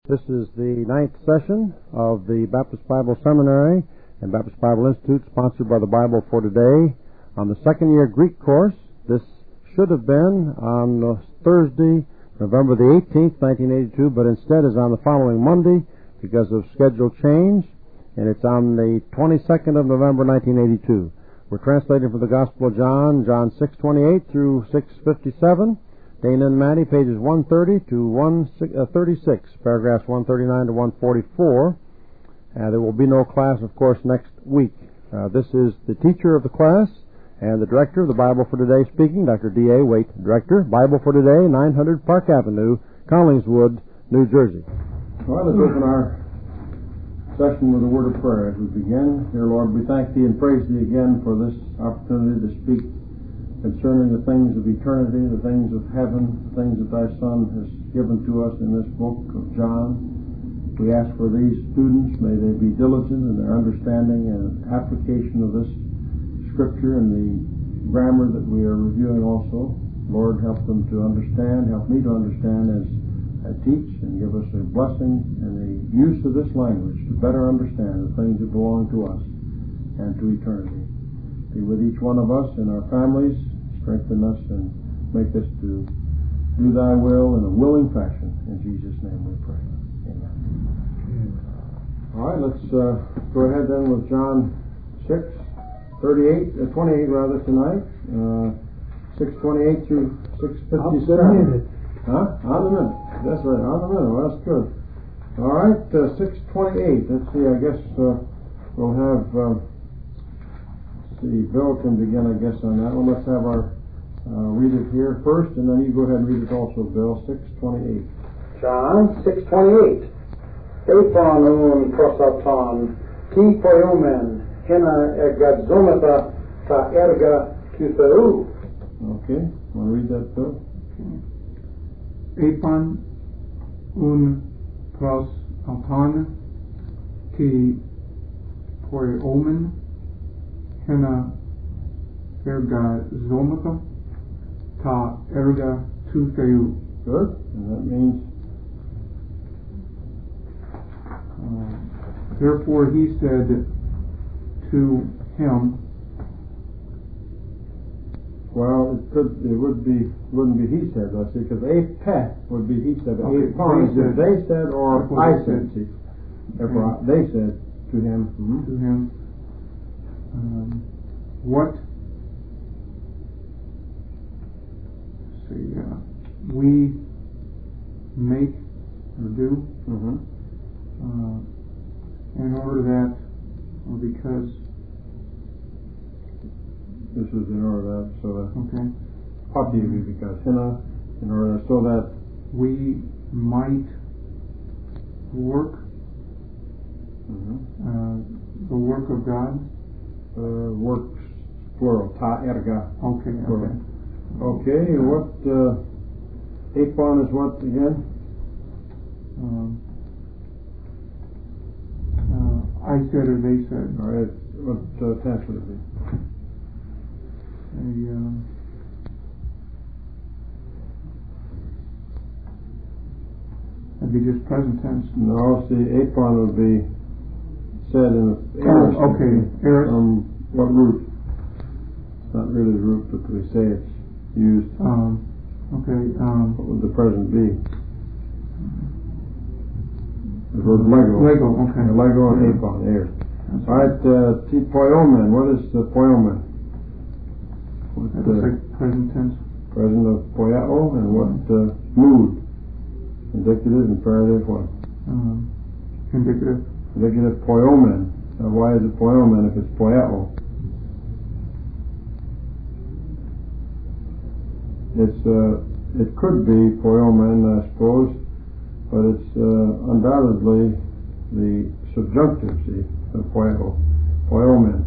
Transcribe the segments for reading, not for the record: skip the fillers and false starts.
This is the 9th session of the Baptist Bible Seminary and Baptist Bible Institute, sponsored by the Bible for Today, on the second-year Greek course. This should have been on Thursday, November the 18th, 1982, but instead is on the following Monday because of schedule change, and it's on the 22nd of November, 1982. We're translating from the Gospel of John, John 6:28 through 6:57. Dana and Maddie, pages 130 to 136, paragraphs 139 to 144. There will be no class, of course, next week. This is the teacher of the class and the director of the Bible for Today speaking, Dr. D.A. Waite, Director, Bible for Today, 900 Park Avenue, Collingswood, New Jersey. Well, let's open our session with a word of prayer as we begin. Dear Lord, we thank Thee and praise Thee again for this opportunity to speak concerning the things of eternity, the things of heaven, the things that Thy Son has given to us in this book of John. We ask for these students, may they be diligent in their understanding and application of this Scripture and the grammar that we are reviewing also. Lord, help them to understand, help me to understand as I teach, and give us a blessing and the use of this language to better understand the things that belong to us and to eternity. Be with each one of us and our families. Strengthen us and make us to do Thy will in a willing fashion. In Jesus' name we pray. Amen. All right, let's go ahead then with John 28 tonight. 6:28 through 6:57. On the minute. That's right, on the minute. Well, that's good. All right, 6:28. Let's see, I guess we'll have... Bill can begin, I guess, on that one. Let's have our read it here first, and then you go ahead and read it also, Bill. 6:28. John 6:28. Epon un prosaton ti poiomen hena egadzomata ta erga kutheu. Okay, want to read that, Bill? Epon un prosaton ti poiomen hena erga zomata ta erga tu theu. Good. And that means? Therefore he said to him. Well, wouldn't be he said, let's see, because apeh would be he said. Okay, they said or I said. See. Therefore they said to him. Mm-hmm. To him. What we make or do in order that, or because this is in order that, so that okay, possibly because in order so that we might work the work of God. Works plural, ta erga. Okay, plural. Okay, what apon is what again? I said or they said. All right, what tense would it be? It'd be just present tense. No, see, apon would be said in the aorist. Okay. What root? It's not really the root, but we say it's used. What would the present be? The word Lego. Lego, okay. Lego and apon, there. All right, ti poiomen. What is the poiomen? That's like present tense. Present of poiao, and what mood? Indicative, imperative, what? Indicative. Indicative poiomen. Now, why is it poiomen if it's poiao? It could be poiomen, I suppose, but it's undoubtedly the subjunctive, see, of poiomen.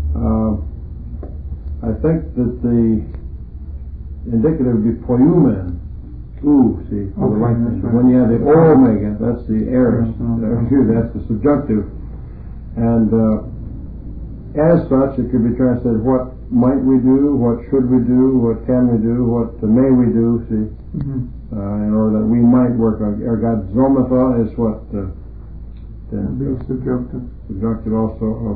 I think that the indicative would be poiumen. Ooh, see, for the lengthening. Right. When you have the omega, that's the aorist. That's the subjunctive. And as such, it could be translated, what might we do, what should we do, what can we do, what may we do, see. in order that we might work. Ergadzomata is what? Subjunctive. Subjunctive also of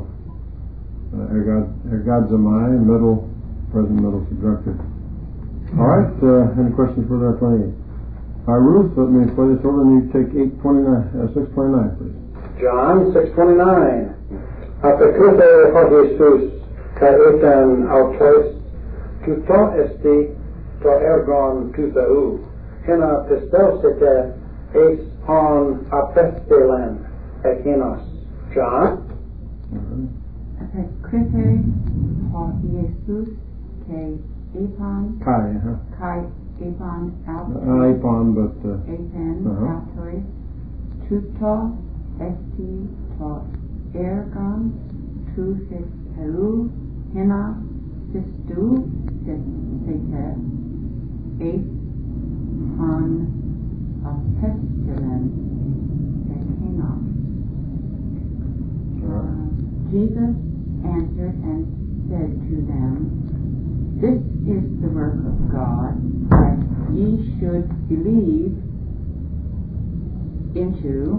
ergadzomai, middle, present middle subjunctive. All right, any questions for our 28? Ruth, let me play this over and you take 629, please. John 6:29. Apekute Jesus ka etan autois tuto esti to ergon tutau. Hena pistelsete es on apestelen ekinos. John? Apekute Jesus ke epan kai epan autois Epan, but epan autois tuto esti to ergon tutau. Hena pistu sete es on apestelen ekinos. Jesus answered and said to them, "This is the work of God, that ye should believe into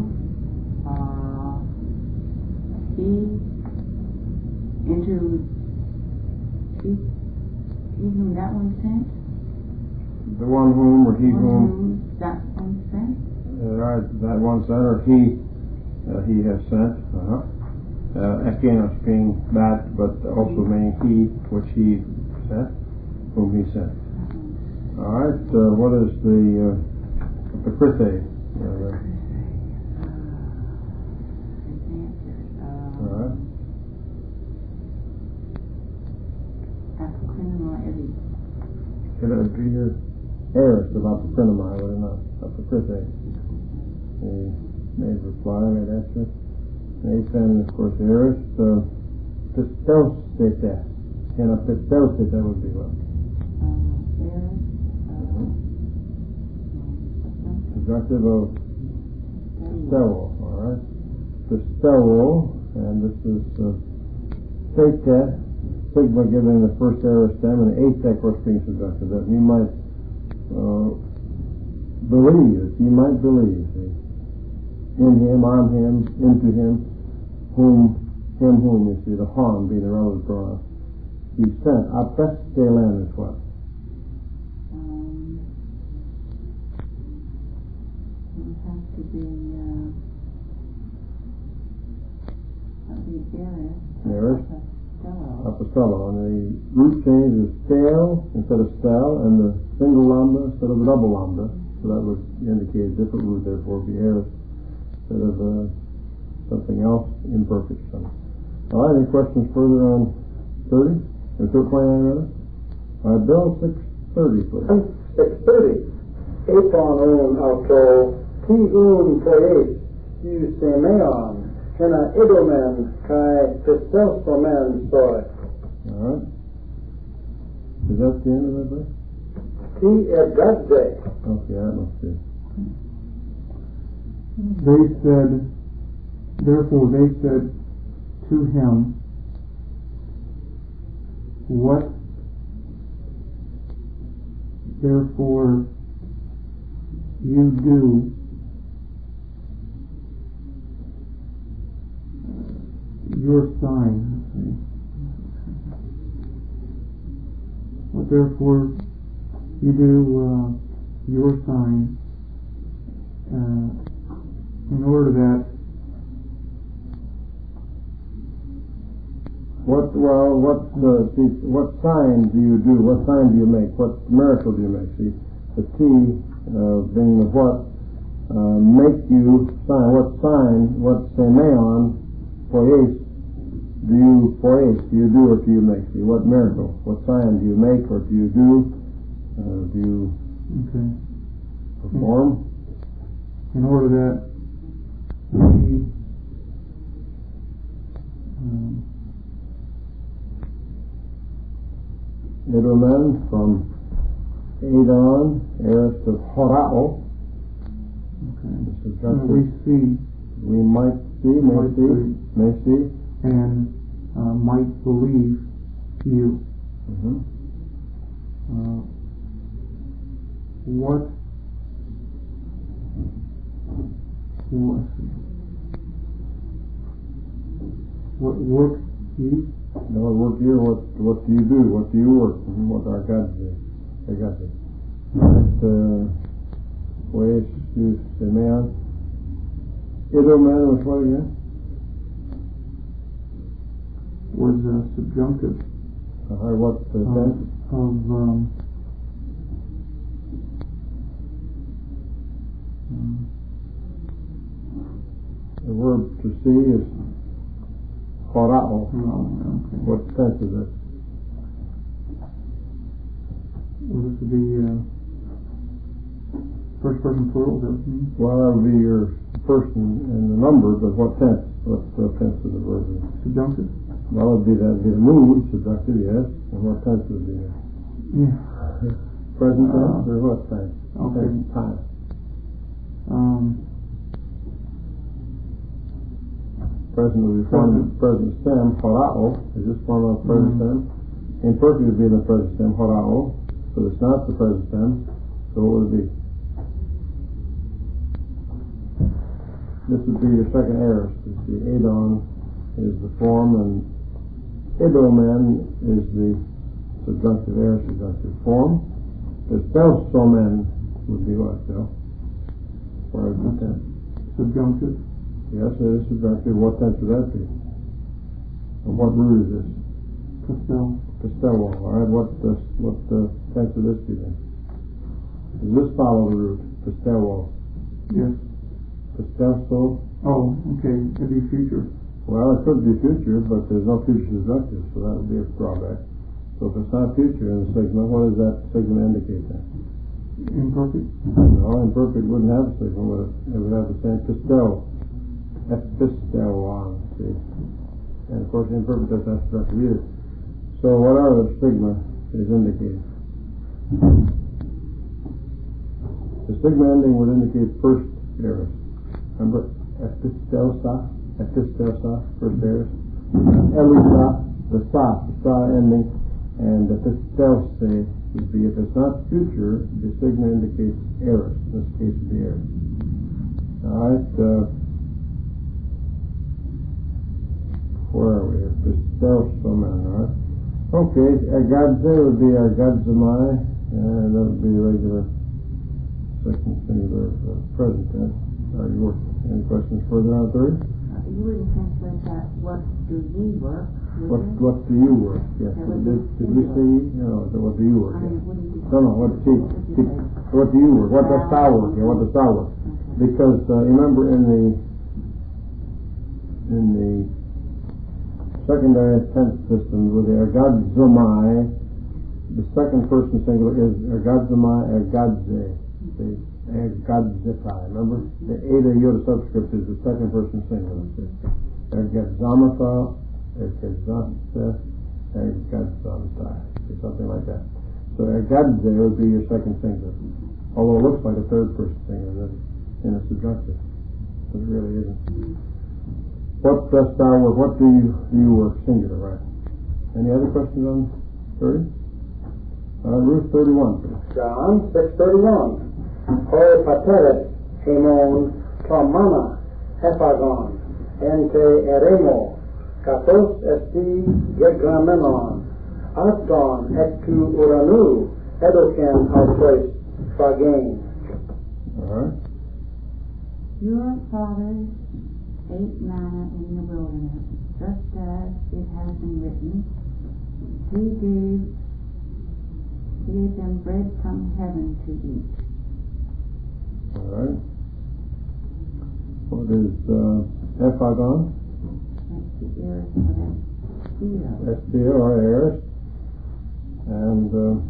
he whom that one sent." The one whom or he whom that one sent. That one sent or he has sent. Ekinos being that, but also meaning he, which he sent, whom he sent. All right. What is the Apekute? All right. Could it be your Eris about the Apekute, would it not? Apekute. He made reply, made answer. Nathan, of course, Eris. Pistelsete. And a pistelsete, that would be what? Subjunctive of pistewo, all right? Pistewo, and this is Sete, sigma giving the first aorist stem, and ete, of course, being subjunctive. That you might believe, you might believe in him, on him, into him, whom, you see, the hon being the relative pronoun. He sent. Apestelen is what? It has to be Eris. Apostello. And the root change is stel instead of stel, and the single lambda instead of a double lambda. So that would indicate a different root, therefore, be Eris instead of something else, imperfect. So. All right, any questions further on 30? Or 29 rather? All right, Bill, 630, please. 630. Epon un auto ti un poes tu semeon hena idomen kai pistelsomen soy. All right. Is that the end of that verse? Ti ergadze. Okay, that must be. Therefore they said to him, "What therefore you do your sign." What therefore you do your sign in order that what sign do you do? What sign do you make? What miracle do you make? See, the T being the what make you sign. What sign? What semeon poes do you poes? Do you do or do you make? See, what miracle? What sign do you make or do you do? Do you perform? In order that we Idomen from Adon, Eris of Horao. we see, we might see, may see, and might believe you. Mm-hmm. What Well, let's see. What work you? No, what work you? What do you do? What do you work? And what our God do? Our God do. Pues Simeon. Edoman was what again? Was subjunctive What tense? of The verb to see is horao. okay. What tense is it? Well, this would be first person plural. Is that what you mean? Well, that would be your person and the number, but what tense? What tense of the verb is? Subjunctive. Well, that'd be the mood, subjunctive, yes. And what tense would be there? Yeah. Present tense or what tense? Okay. Time. Present would be formed of present stem, horao. Is this form of present stem? Imperfect would be in the present stem, horao. So it's not the present stem. So what would it be? This would be your second aorist. The Adon is the form, and Edomen is the subjunctive aorist, subjunctive form. The Stelsomen would be what, Bill? Where is the tense? Subjunctive. Yes, it is subjunctive. What tense would that be? And what root is this? Pastel. Castello. All right. What tense would this be then? Does this follow the root? Castello. Yes. Castello. Oh, okay. It'd be future. Well, it could be future, but there's no future subjunctive, so that would be a drawback. So if it's not future in the sigma, what does that sigma indicate then? Imperfect. No, imperfect wouldn't have a sigma, but it would have the same pistel. Epistelon, see? And of course, imperfect doesn't have subjunctive either. So what other sigma is indicated? The sigma ending would indicate first aorist. Remember? Epistelsa, first aorist. Elusa, the sa ending, and the pistelse would be, if it's not future, the sigma indicates aorist. In this case, would be aorist. Alright, where are we? Pistelsomen, alright. Okay, agadze would be agadzamai, and that would be regular second singular present tense. Any questions further on third? You wouldn't translate that, what do ye work? What do you work? Yes. Did we say, what do you work? I mean, wouldn't you No, what do you work? What does thou work? Yeah, what does thou work? Because remember in the secondary tense system with the ergadzomai, the second person singular is ergadzomai, ergadze. The ergadzetai. Remember, the eta iota subscript is the second person singular. Ergadzamata, ergadzamta, ergadzamtai. Something like that. So ergadze would be your second singular. Although it looks like a third person singular in a subjunctive. But it really isn't. What dost thou work? What do you work? Singular, right? Any other questions on 30? Ruth 31. John 6:31. Hoi pateret hemon tomana hephagon ente eremo kathos esti gegramenon aston ektu uranu edoken autois phagain. All right. Your fathers ate manna in the wilderness, just as it has been written, He gave them bread from heaven to eat. All right. What is ephagon? That's the aorist of Estio or aorist. And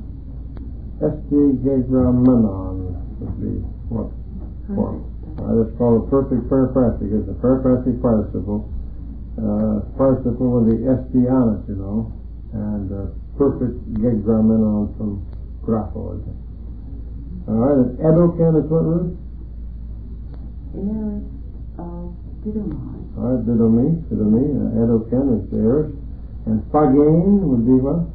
estigegramenon would be what form? It's called a perfect paraphrastic. It's a paraphrastic participle. Participle with the estianus, and perfect gegramenon from grapho, isn't it? All right, and edoken is what root? Aorist of Didomai. All right, didomi, edoken is the aorist. And phagain would be what?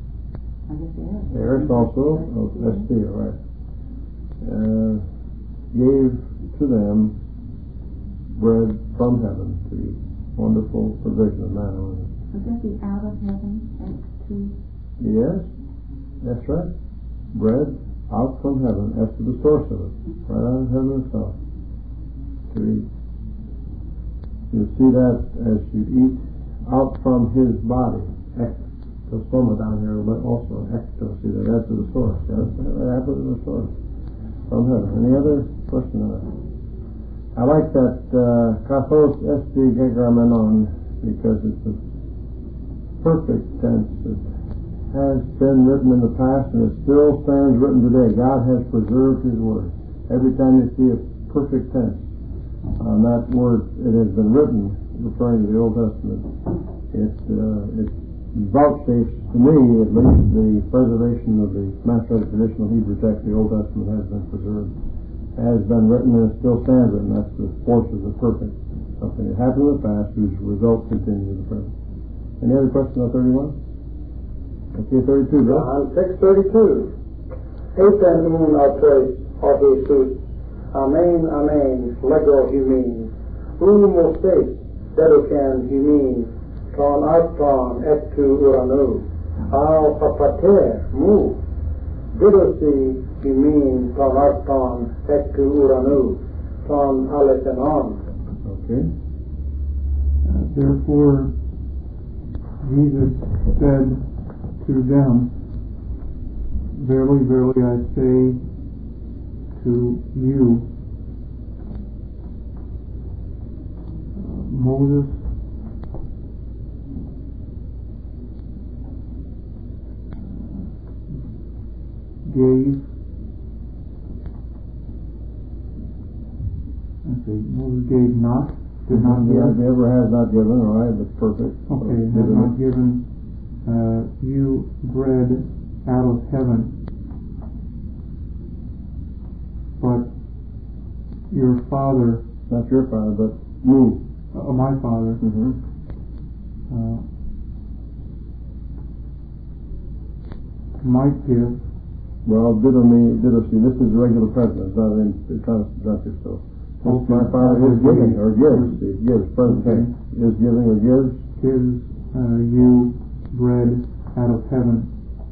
I guess aorist. Aorist also of estio, right. gave to them bread from heaven to eat. Wonderful provision of manna. Would that be out of heaven? Yes, that's right. Bread out from heaven, as to the source of it, right out of heaven itself, to eat. You see that as you eat out from his body. Ectosoma down here, but also ecto. See that? That's to the source. Yes, that's to the source from heaven. Any other question on that? I like that kathos esti gegramenon, because it's a perfect tense. It has been written in the past and it still stands written today. God has preserved his word. Every time you see a perfect tense on that word, it has been written, referring to the Old Testament. It vouchsafes to me, at least, the preservation of the Masoretic traditional Hebrew text. The Old Testament has been preserved, has been written, and it still stands written. That's the forces of perfect. Something that happened in the past whose results continue in the present. Any other questions on 31? Okay, 32, bro. John 6:32. Etan un autois o Jesus. Amen, amen. Lego humin. Moses, deducan humin. Ton arton et tu uranu. Al papater mu. Didosi humin ton arton et tu uranu. Ton alethenon. Okay. Therefore, Jesus said to them, verily, verily, I say to you, Moses Moses gave not, did not give. Never has not given, all right, that's perfect. Okay, has not given you bread out of heaven, but your Father, not your Father, but you, my Father, might give. Well, didosi, this is regular present, it's not in the subjunctive, so my Father is giving, or gives, present tense, is giving or gives you bread out of heaven.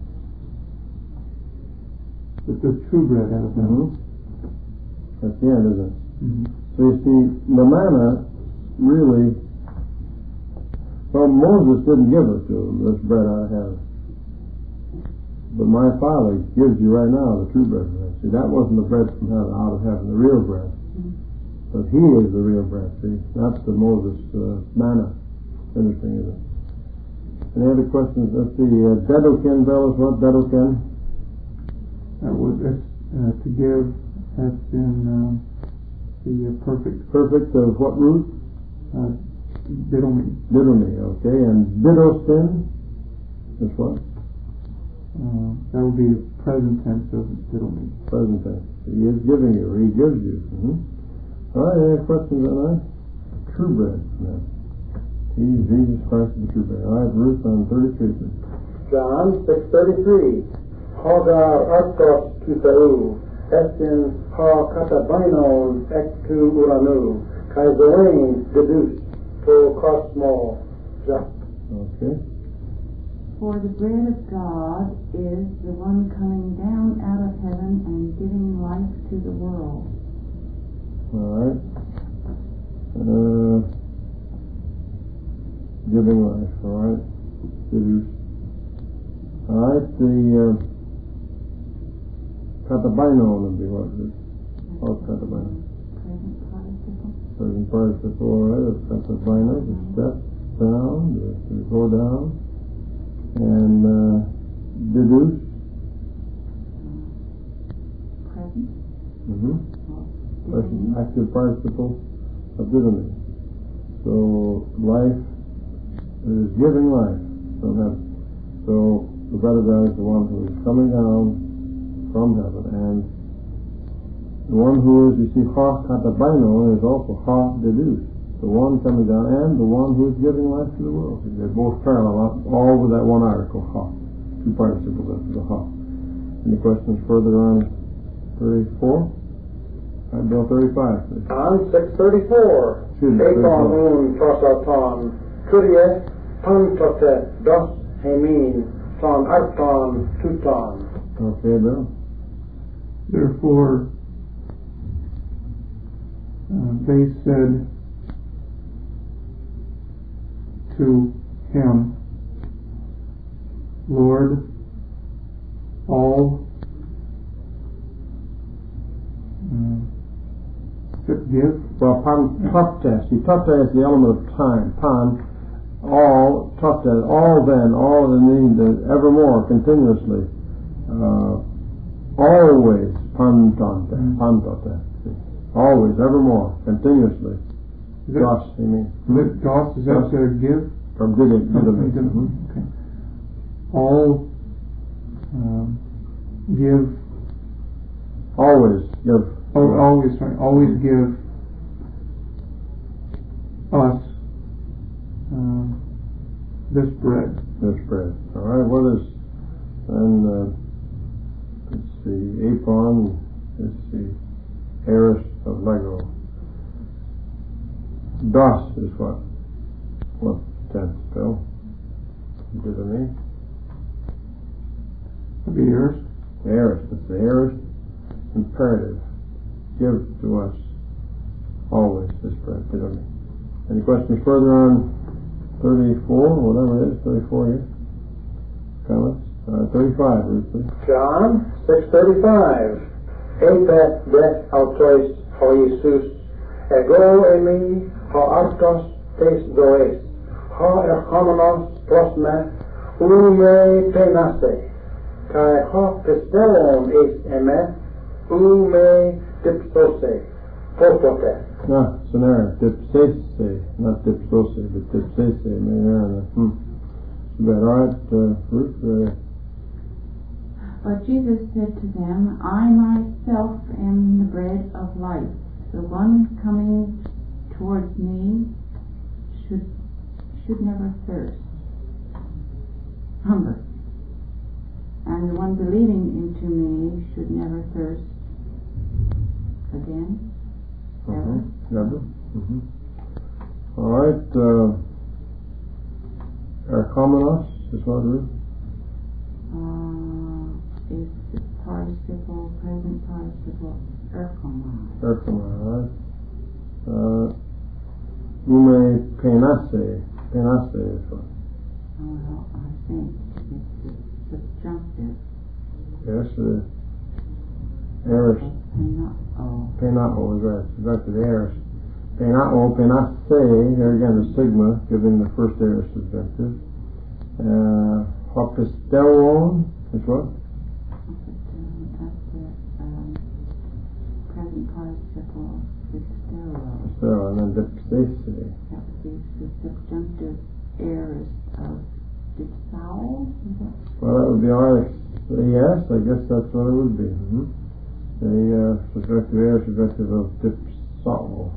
The true bread out of heaven. That's the end, isn't it? So you see, the manna really, well, Moses didn't give it to him, this bread out of heaven. But my Father gives you right now the true bread. See, that wasn't the bread from heaven, out of heaven, the real bread. But he is the real bread, see, not the Moses manna. Interesting, isn't it? Any other questions? Let's see, dedokin, Bellis, what dedokin? That was to give, has been the perfect. Perfect of what root? Didomi. Didomi, okay. And didosin is what? That would be the present tense of didomi. Present tense. He is giving you, or he gives you. All right, any questions on that? True bread. No. He is Jesus Christ the true bread. All right, Ruth on 33. John 6:33. Hagar artos tutau, estin ha katabainon ektu uranu, kai zoein dedus to cosmo. Okay. For the bread of God is the one coming down out of heaven and giving life to the world. All right. Giving life, all right. All right, the katabainon would be what is it? Oh, katabainon. Present participle, all right. It's katabainon, the step down, the go down. And deduce. Present. Active participle of didomi. So life is giving life from heaven. So the bread of God is the one who is coming down from heaven, and the one who is, you see, ha katabaino is also ha deduce. The one coming down and the one who is giving life to the world. They're both parallel, all with that one article, ha. Two participles after the ha. Any questions further on 34? Bill 35. Please. John 6:34. Excuse me, Epon 34. un prosaton, kurie pantote dos hemin, ton arton tuton. Okay, Bill. Therefore, they said to him, Lord, all give. Well, pan See, tata is the element of time. Pan, all, tata, all then, all the need, evermore, continuously, always, pantote. Always, evermore, continuously. Dos, you mean? Dos, is that to give? From giving. Okay. All give. Always give. Always give us this bread. This bread. All right. What is then? Let's see. Apon. Let's see. Heiress of Lego. Dos is what? What tense, Bill? Did it mean? The heiress. Heiress. It's the heiress imperative. Give to us always this bread. Did it mean? Any questions further on 34, whatever it is, 34 here? Comments? 35, Ruth, please. John 6:35. Epet de autois ho Jesus, ego emi ho artos tes does, ho erchomenos prosme, ume penase, kai ho pistelon is eme, ume dipsose, popote. No, scenario. Dipsese, not dipsose, but dipsese. Too bad. All right, Ruth. But Jesus said to them, I myself am the bread of life. The one coming towards me should never thirst, hunger. And the one believing into me should never thirst again. Ever. Never. All right. Erchomenos is what, Ruth? Is the participle, present participle, erchomai. Erchomai, all right. Ume penase. Penase is what? Well, I think it's the subjunctive. Yes, Eris. Penao is right. Subjunctive Eris. Penao, penase, here again the sigma, giving the first Eris subjunctive. Hopistellon is what? Participle is sterile. Sterile, and then dipsese. That would be the subjunctive aorist of dipsao. Well, that would be our, yes, I guess that's what it would be. The subjunctive aorist, subjunctive of dipsao.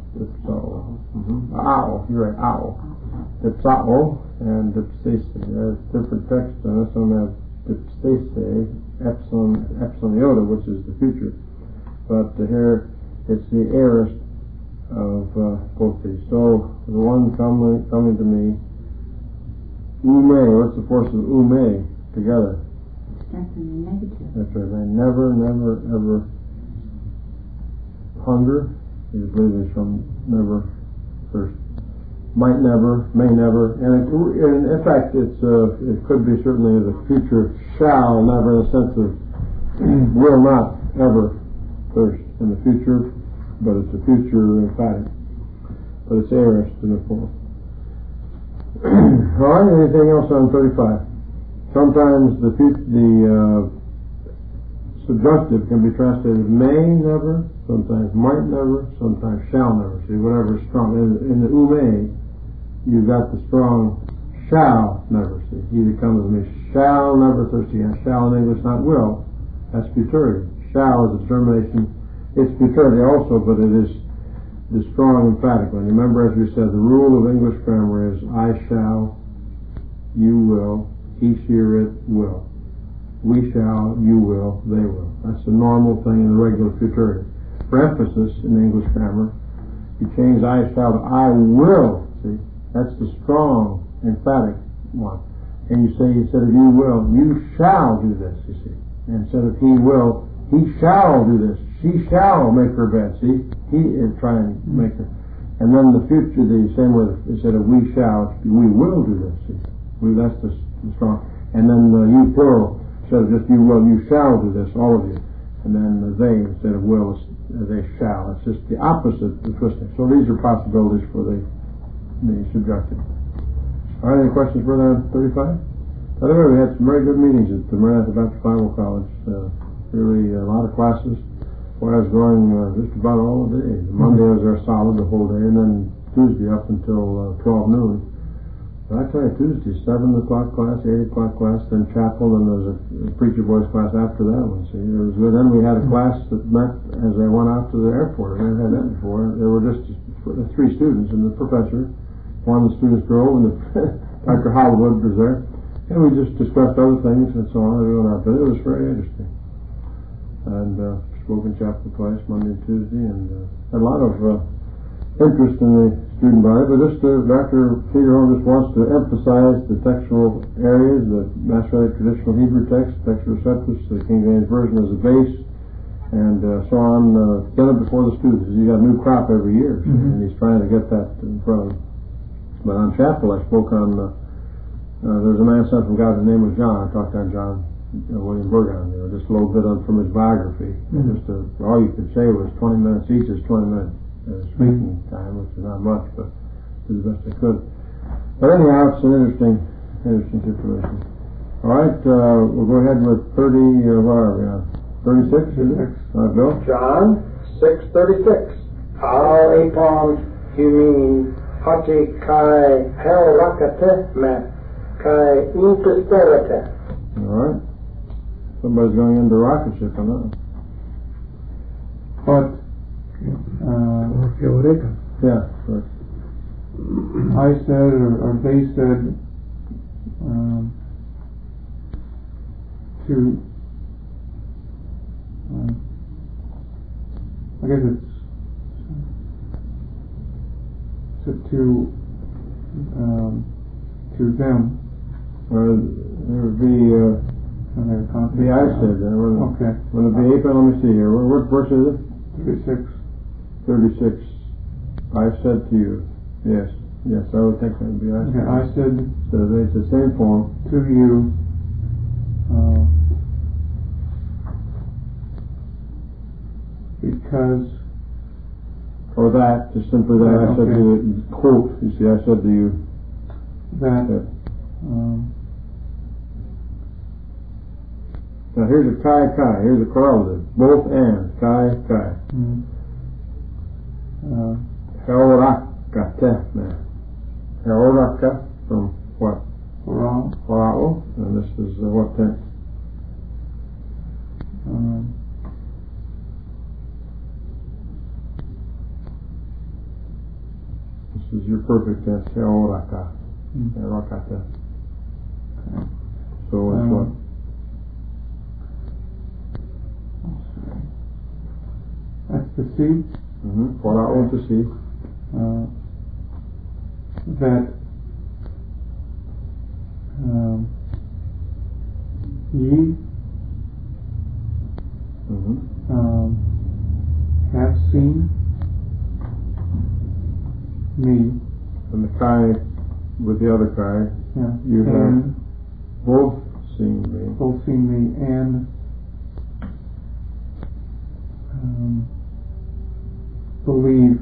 Ow, you're right, ow. Dipsao and dipsese. There's different text on this one. We have dipsese, epsilon iota, which is the future. But here it's the aorist of both these. So the one coming to me, ume, what's the force of ume together? Strengthening negative. That's right, man. Never, ever hunger. He was leaving from never thirst. Might never, may never, and in fact it could be certainly the future shall never, in the sense of will not ever thirst in the future, but it's a future emphatic. But it's aorist in the form. All right, anything else on 35? Sometimes the subjunctive can be translated may never, sometimes might never, sometimes shall never. See, whatever is strong. In the ume, you've got the strong shall never. See, he that comes to me shall never thirst again. Shall in English, not will. That's futurity. Shall is a determination. It's futurity also, but it is the strong emphatic one. Remember, as we said, the rule of English grammar is I shall, you will, he, she, or it will. We shall, you will, they will. That's the normal thing in the regular futurity. for emphasis in English grammar. You change I shall to I will. See, that's the strong, emphatic one. And you say, instead of you will, you shall do this, you see. And instead of he will, he shall do this. She shall make her bed, see. He is trying to make her. And then the future, the same way, instead of we shall, we will do this, see. That's the strong. And then you plural, instead of just you will, you shall do this, all of you. And then they, instead of will, they shall. It's just the opposite, the twisting. So these are possibilities for the subjunctive. All right, any questions further on 35? By the way, we had some very good meetings at the Maranatha Baptist Bible College. Really a lot of classes. Boy, I was going just about all the day. Monday was our solid the whole day, and then Tuesday up until 12 noon. But I tell you, Tuesday, 7 o'clock class, 8 o'clock class, then chapel, and there was a preacher boys class after that one. See, it was good. Then we had a class that met as I went out to the airport. I never had that before. There were just 3 students and the professor. One of the students drove, and Dr. Hollywood was there. And we just discussed other things and so on. But it was very interesting. And spoke in chapel twice, Monday and Tuesday, and had a lot of interest in the student body. But just Dr. Figueroa just wants to emphasize the textual areas, the Masoretic traditional Hebrew text, textual receptus, the King James Version as a base, and so on. Get it before the students. You got a new crop every year, and he's trying to get that in front of them. But on chapel, I spoke on. There's a man sent from God. His name was John. I talked on John. William Burgon, just a little bit from his biography. Just all you could say was 20 minutes each is 20 minutes speaking time, which is not much, but did the best I could. But anyhow, it's an interesting situation. All right, we'll go ahead with 30. Where are we on? 36. All right, Bill. John 6:36. How upon you mean hati kai hel rakate me kai interstellate. All right. Somebody's going into rocket ship on that one. But yeah, right. I said, or they said, to, I guess it's to them. There would be. I said that. Okay. Will it be 8? Let me see here. What verse is it? 36. 36. I said to you. Yes, I would think that would be I said. Okay, I said. So it's the same form. To you. Because. Or that, just simply that. I said to you, quote. You see, I said to you. That. Now here's a kai. Here's a correlative. Both and. Kai. Heorakate. Heoraka from what? Horao. And this is what tense? This is your perfect tense. Heoraka. Heorakate. So it's what? That's the seed. What I want to see. That ye have seen me. And the kai with the other kai. Yeah. You have both seen me. Both seen me and believe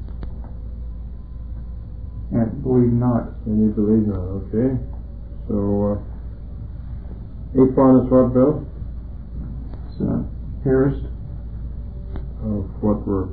and believe not. And you believe not, okay. So, 8 one is what, Bill? It's hearest. Of what word?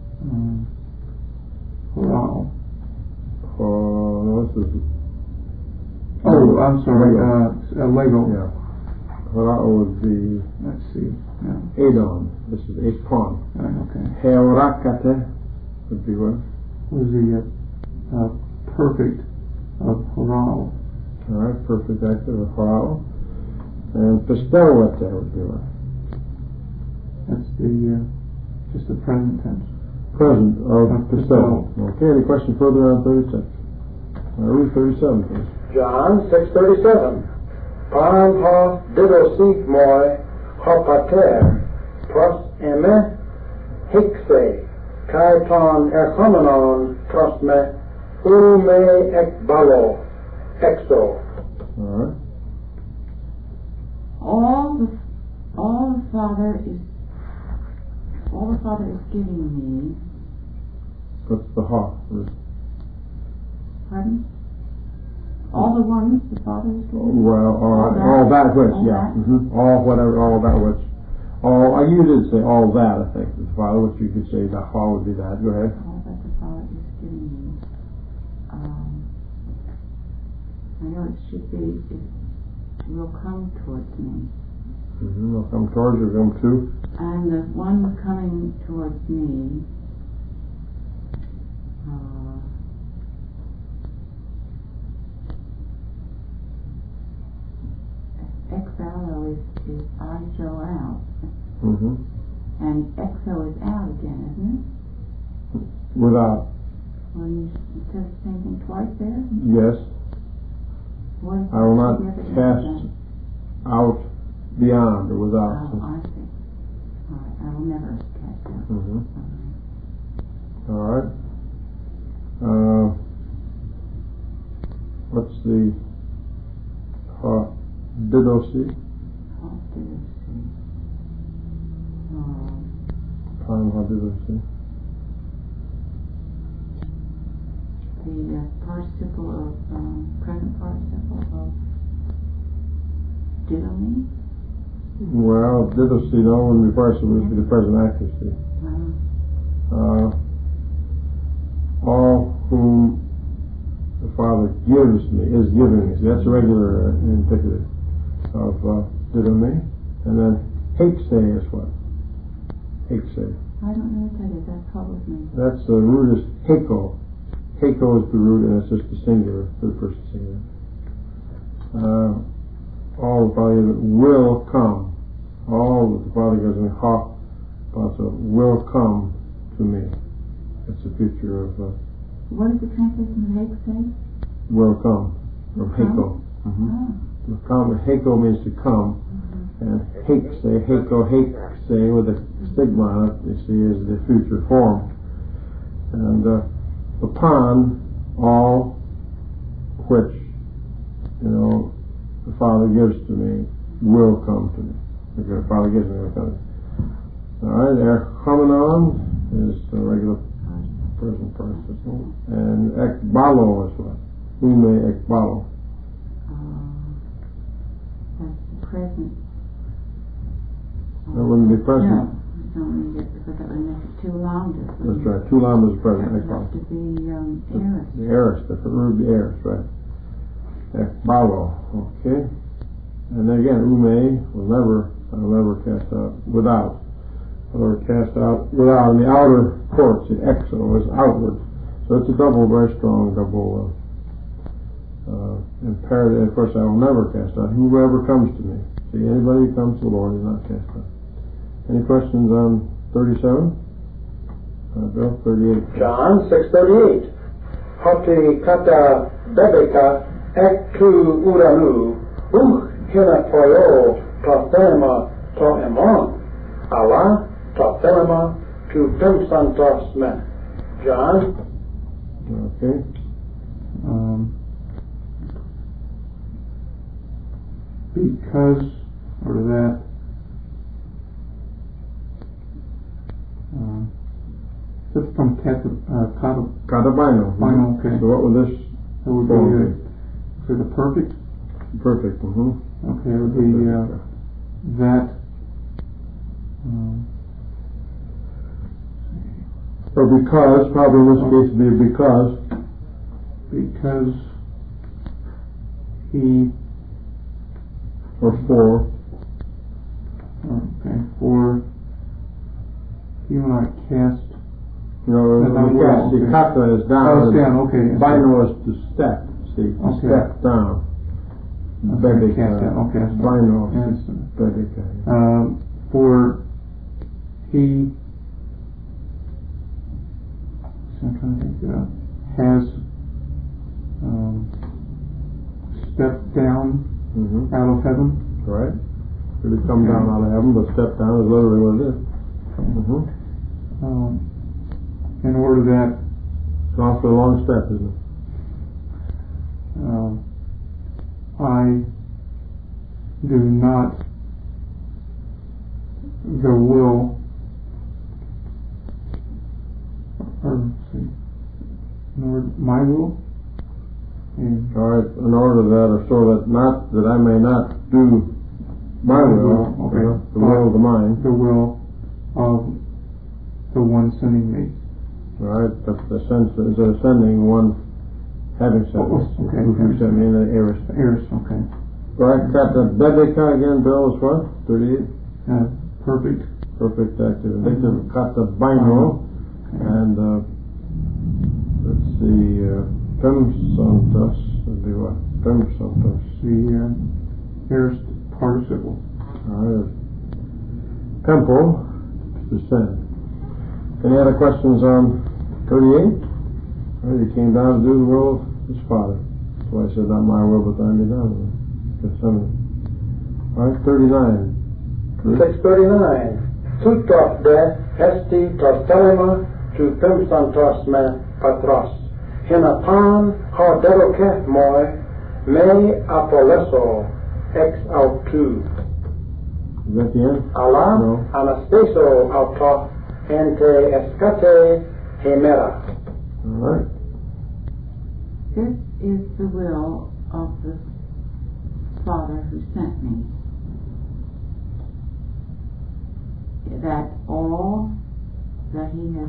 Wow. No, this is... Oh, I'm sorry, Lego. Yeah. Horao would be... Let's see. Yeah. Adon. This is 8 pawn. Okay. Heorakate would be what? Was the perfect of Horao. Alright, perfect active of Horao. And Pistelwete would be what? That's the Just the present tense. Present of Of Pistello. Okay, any question further on 36? Read 37, please. John 6:37. Pan ha didosig moi ha pater pros eme hixe kai ton erchomenon pros me me ekbalo exo. All right. All the Father is giving me. What's the ha? Pardon? All the ones the Father is giving me. Well, all that which, all yeah. that. Mm-hmm. All whatever, all that which. All, you did say all that, I think, the Father, which you could say the ha would be that. Go ahead. All that the Father is giving me. I know it should be, it will come towards me. Mm-hmm. We'll come towards you, come to. And the one coming towards me, exalo is I show out. Mm-hmm. And exo is out again, isn't it? Without. When you said the same thing twice there? Yes. What is I will the not significance cast of that? out beyond or without. Oh, I see. All right, I will never cast out. Mm-hmm. All right. All right. What's the didosi? How do you see? Didosi. The participle of present participle of didomi. Well, didosi, no, when the participle would be the present accuracy. All whom the Father gives me, is giving me. So that's a regular indicative of didomi. And then hekse is what? Hekse. I don't know what that is. That puzzles me. That's the root is heko. Heko is the root, and it's just the singular, third person singular. All the Father will come. All that the Father gives me, ha, will come to me. It's a future of what is the translation of hake say? Will come from heko. Mm-hmm. Come, heko means to come, and hekse, heko, hekse with a stigma on it, you see, is the future form. And upon all which, the Father gives to me will come to me. Because the Father gives me will come to me. Alright, erchomenon is the regular present participle. And ekbalo is what? Ume ekbalo. That's the present. That wouldn't be present. No, I don't need it because that would make it too long. That's right. Too long is present. That would have to be aorist. The aorist, the root of the aorist, right. Ekbalo, okay. And then again, ume will never cast out without. Or cast out without in the outer courts. The exo is outward. So it's a very strong double imperative. Of course, I will never cast out whoever comes to me. See, anybody who comes to the Lord is not cast out. Any questions on 37? Bill, 38. John 6:38. Hoti kata bebeka ektu uranu hina toyo thelema to emon Allah thelema to santos me. John. Okay. Because, or that, that's from Katabino. Bino, okay. So what would this That would form be for the perfect. Perfect. Mm-hmm. Okay, it would be that. Or because, probably in this case would be because he, or for. Okay, for he will not cast. The kata is down. Oh, it's down, okay. Bino is to step, see, to Okay. step down. Okay, cast down, okay. Bino Yes. is bebeka. For he I'm trying to think, has stepped down out of heaven. Right. Really come down out of heaven, but step down is literally what it is. In order that it's also a long step, isn't it? I do not the will, or nor my will. All right, in order that, or so that not that I may not do my will, the will of the mind, the will of the one sending me. All right, but the sense is sending one having sent me. Okay. Who sent me in the Eris. Okay. All right, Captain Bebeka again, Bill, is what? 38? Perfect. Perfect active. Victor Kata Bino. And let's see, Pem Santos would be what? Pem Santos. The aorist participle. All right. Temple, to send. Any other questions on 38? All right, he came down to do the will of his Father. That's why I said, not my will, but thine be done. Gethsemane. All right, 39. 639. Tutos de esti tos telema tu pimsantos me patros. Hinapan ha deroke moi me apoleso ex autu. Is that the end? Allah No. anastaso auto ente escate hemera. All right. This is the will of the Father who sent me, that all that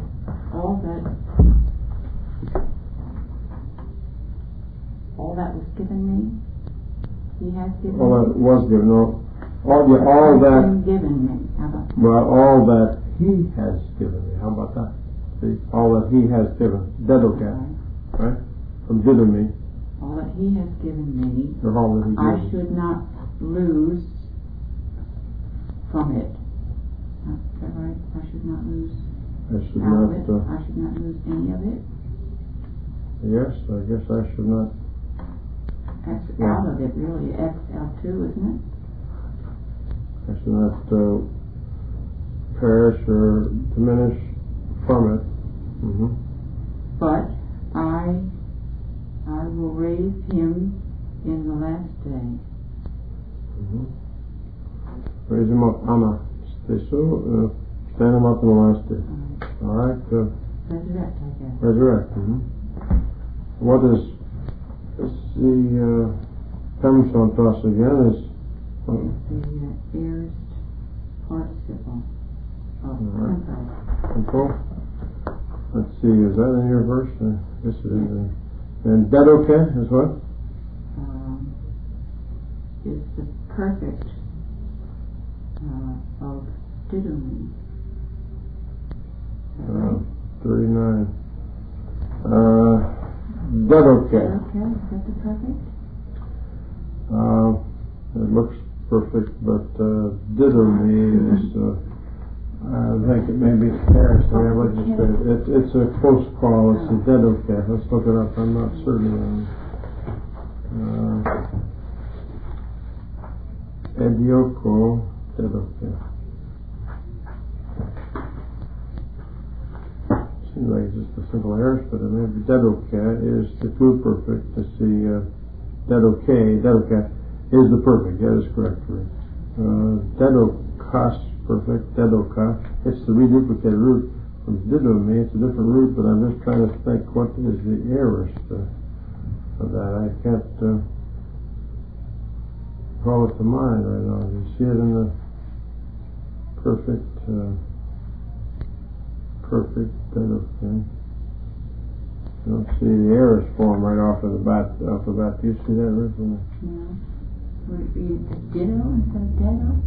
was given me, He has given All that me. was given, no. All Has that, been given me. How about that? well, all that He has given me. How about that? See, all that He has given. Dedokat, right? From given me, All that He has given me, or all that He I gives. should not lose from it. Is that right? I should not lose I should out not, of it. I should not lose any of it. yes, I guess I should not. That's out of it, really. X L2, isn't it? I should not perish or diminish from it. But I will raise him in the last day. Raise him up, Anna. Stand him up in the last day. All right. Resurrect, I guess. Resurrect. What is the Pemsantos again? Is It's the aorist participle of tempo. control. Let's see. Is that in your verse? I guess it is. And Dedoke is what? Is the perfect of didomi. 39. Dedoke. Okay, is that the perfect? It looks perfect, but didomi is. I think it may be Paris. It's a close call. It's a Dedoke. Let's look it up. I'm not certain. Edioko Dedoke. Seems like it's just a simple error, but it may be Dedoke is the true perfect. Let's see, Dedoke is the perfect. That is correct. Dedokas perfect, Dedoka. It's the reduplicated root from didomi. It's a different root, but I'm just trying to think what is the aorist of that. I can't call it to mind right now. You see it in the perfect Dedoka. You don't see the aorist form right off the bat. Do you see that originally? No. Would it be a ditto instead of ditto?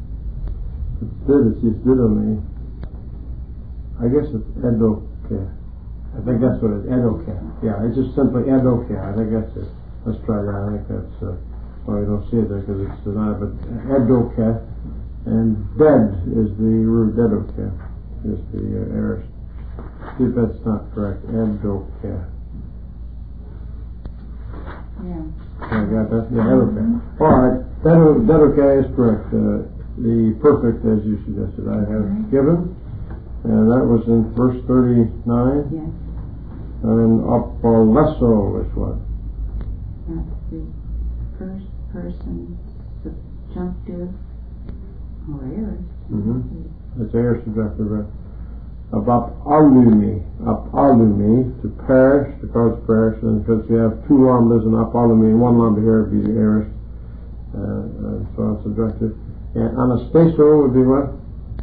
It's didomi. I guess it's Edoke. I think that's what it is. Edoke. Yeah, it's just simply Edoke. I think that's it. Let's try that. I think that's well, you don't see it there because it's denied, but Edoke and dead is the root. Dedoke is the aorist. see if that's not correct. Edoke. Yeah. I got that? Yeah, Edoke. All right. Edoke is correct. The perfect, as you suggested, I have given. And that was in verse 39. Yes. And apolesso is what? That's the first person subjunctive or aorist. It's aorist subjunctive, right? Apolumi, to perish, to cause perish, and because you have two lambdas and apolumi, one lambda here would be the aorist, and so on, subjunctive. And anastaso would be what?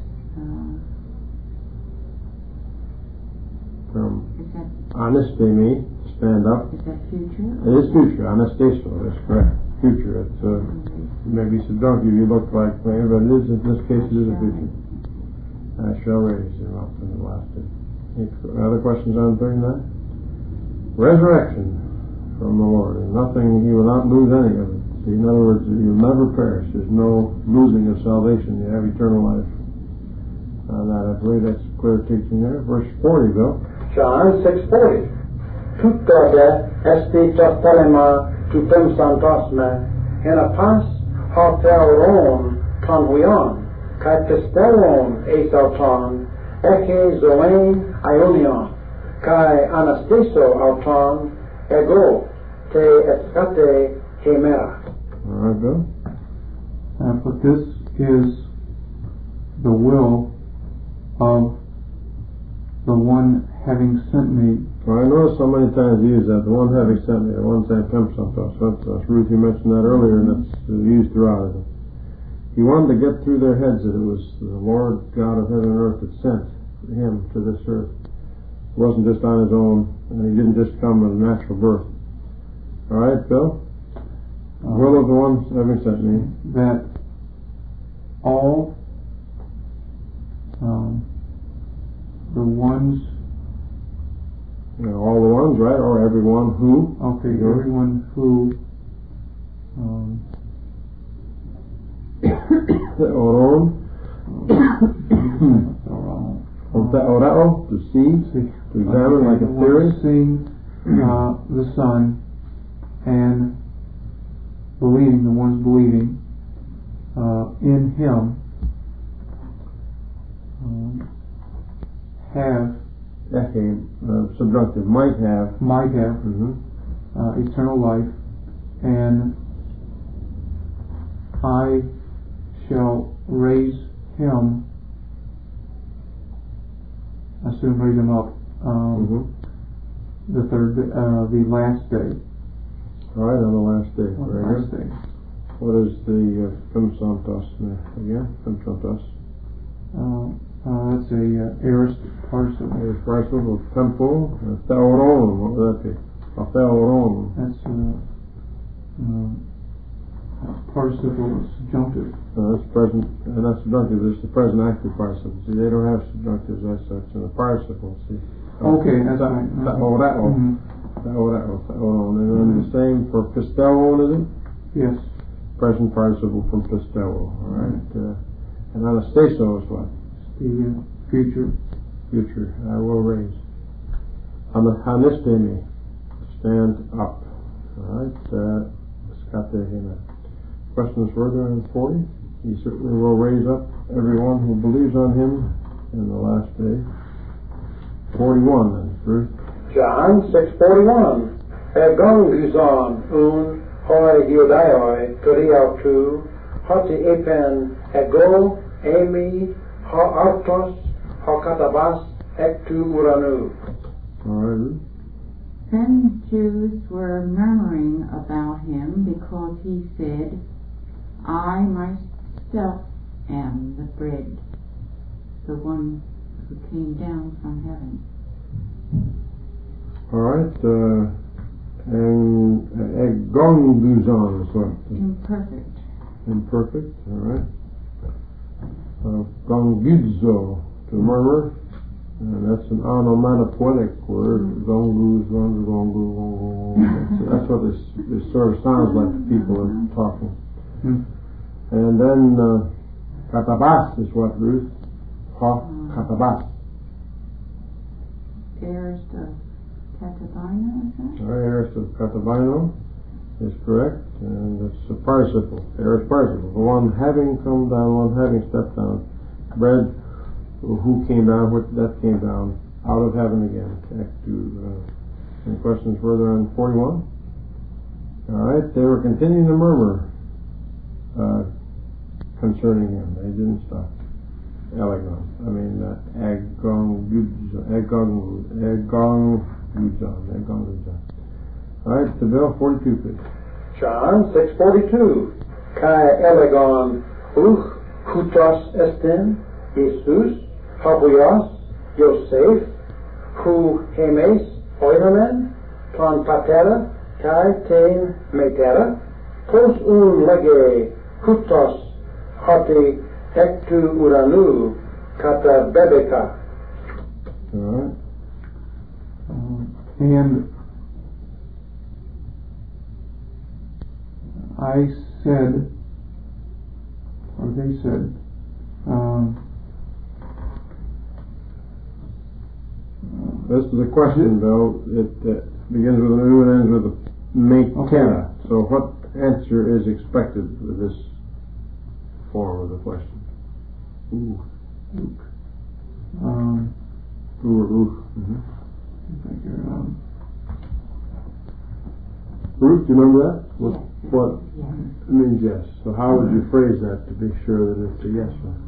From anastemi, stand up. Is that future? It is future. Anastaso, that's correct. Future. It's maybe subjunctive. You look like, but it is, in this case, it is a future. I shall raise him up in the last day. Any other questions on 39? Resurrection from the Lord, and nothing. He will not lose any of it. See, in other words, you'll never perish. There's no losing of salvation. You have eternal life. That I believe that's clear teaching there. Verse 40, Bill. John 6:40. Tutode esti tostelema tutem santosme en apas hotelon conhuion kai pistelon esauton eke zoen ionion kai anastaso auton ego te escate hemera. All right, Bill. But this is the will of the one having sent me. Well, I noticed so many times you use that. The one having sent me, the one saying Pemsantos. That's Ruth, you mentioned that earlier, and that's used throughout it. He wanted to get through their heads that it was the Lord God of heaven and earth that sent him to this earth. It wasn't just on his own, and he didn't just come with a natural birth. All right, Bill? Will of the one having sent me. That all the ones, all the ones, right? Or everyone who. Okay, everyone who to see, to examine, like a theory. Seeing the Son and believing, the ones believing in Him have subjunctive, might have eternal life, and I shall raise him, I assume raise him up the last day. All right, on the last day. Last day. What is the Pemsantos again? Pemsantos. That's a aorist participle. Aorist participle of tempo. Theoron. What would that be? A theoron. That's participle is subjunctive. That's present, and that's subjunctive. It's the present active participle. See, they don't have subjunctives as such in the participle. See. Okay, that's right. Theoron. And then the same for pistellon, is it? Yes. Present participle from pistello. All right. And anastaso is what? The future. Future. I will raise. Hanistemi. Stand up. All right. Questions further on 40? He certainly will raise up everyone who believes on him in the last day. 41 then, Ruth. John 6:41. Egon guzon un hoi hiodaioi toriautu hoti epen ego emi ha artos ha katabas ektu uranu. All right, Ruth. Then Jews were murmuring about him because he said, I myself am the bread, the one who came down from heaven. All right, and egonguzon is what? Imperfect. Imperfect, all right. Gongidzo, to murmur, and that's an onomatopoetic word. Gonguz, that's what this sort of sounds like to people are talking. And then katabas is what, Ruth? Ha katabas. Aorist of Katabino, is that? Aorist of Katabino is correct, and it's a participle, aorist participle. The one having come down, one having stepped down, bread, who came down, that came down, out of heaven again. Back to, any questions further on 41? All right, they were continuing to murmur concerning him. They didn't stop. Agong. All right, the bill 42, please. John 6:42. Kai elegon hutos estin Jesus habuios Yosef hu hemes oinomen ton patera kai ten metera pos un lege hutos hoti ektu uranu kata bebeka. All right. And I said, or they said, this is a question, though. It begins with a new and ends with a metera. Okay. So what answer is expected with this form of the question? Ooh. Ooh or ooh. Mm-hmm. Ruth, do you remember that? What? Yes. It means yes. So how would you phrase that to be sure that it's a yes one?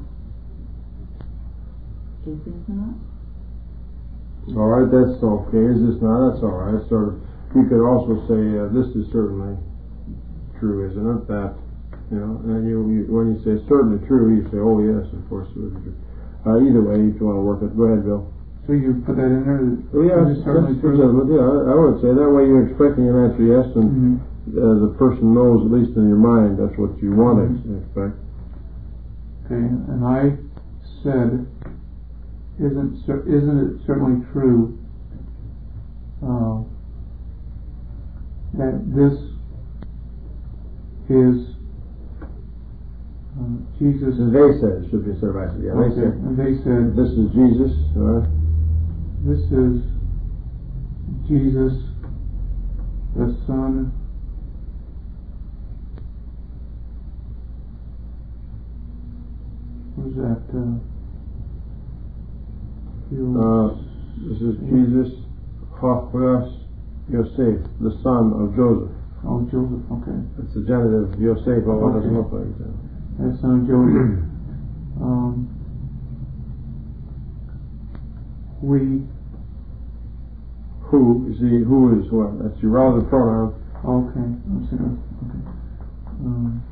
Is this not? All right, that's okay. Is this not? That's all right. Sort of. You could also say this is certainly true, isn't it? That, and you when you say certainly true, you say, oh yes, of course it would be true. Either way, if you want to work it, go ahead, Bill. so you put that in there? Oh yeah, Is it certainly true? I would say that way you're expecting an answer yes, and the person knows, at least in your mind, that's what you want to expect. Okay, and I said, isn't it certainly true that this is Jesus? And they said, it should be sort of answer. Yeah, Okay, and they said, this is Jesus. All right. this is Jesus, the Son what was that? This is Jesus, Hahuios Yosef, the son of Joseph. Oh, Joseph, okay. It's the genitive Yosef, although it doesn't look like that. That's son of Joseph. We. Who, you see, who is what? That's your relative pronoun. Okay, I'm sorry. Okay.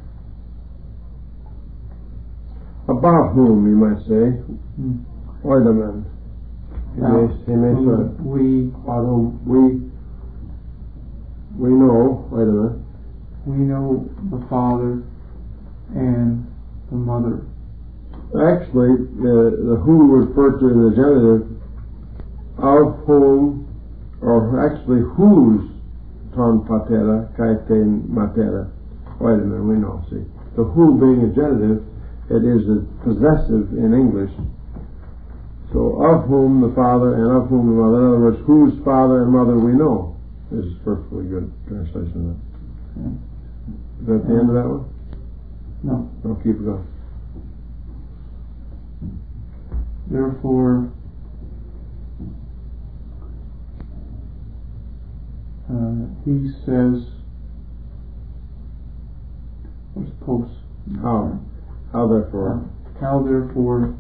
About whom, you might say. Oidaman. He may say. We. About whom we know, wait a minute. We know the Father and the Mother. Actually, the who referred to in the genitive, of whom, or actually whose, ton patera, kaiten matera. Wait a minute, we know, see. The who being a genitive, it is a possessive in English. So, of whom the Father and of whom the Mother. In other words, whose Father and Mother we know. This is a perfectly good translation of that. Okay. Is that the end of that one? No. No, keep it going. Therefore, he says, what's post? How therefore? How therefore,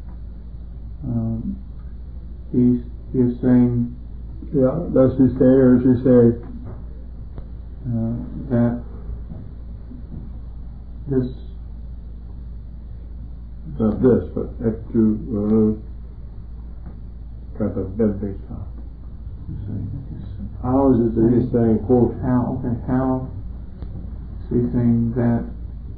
he is saying, Yeah, does he say, or does he say that this, not this, but ektu kata bebeka? How is it that he's saying, quote, how is he saying that?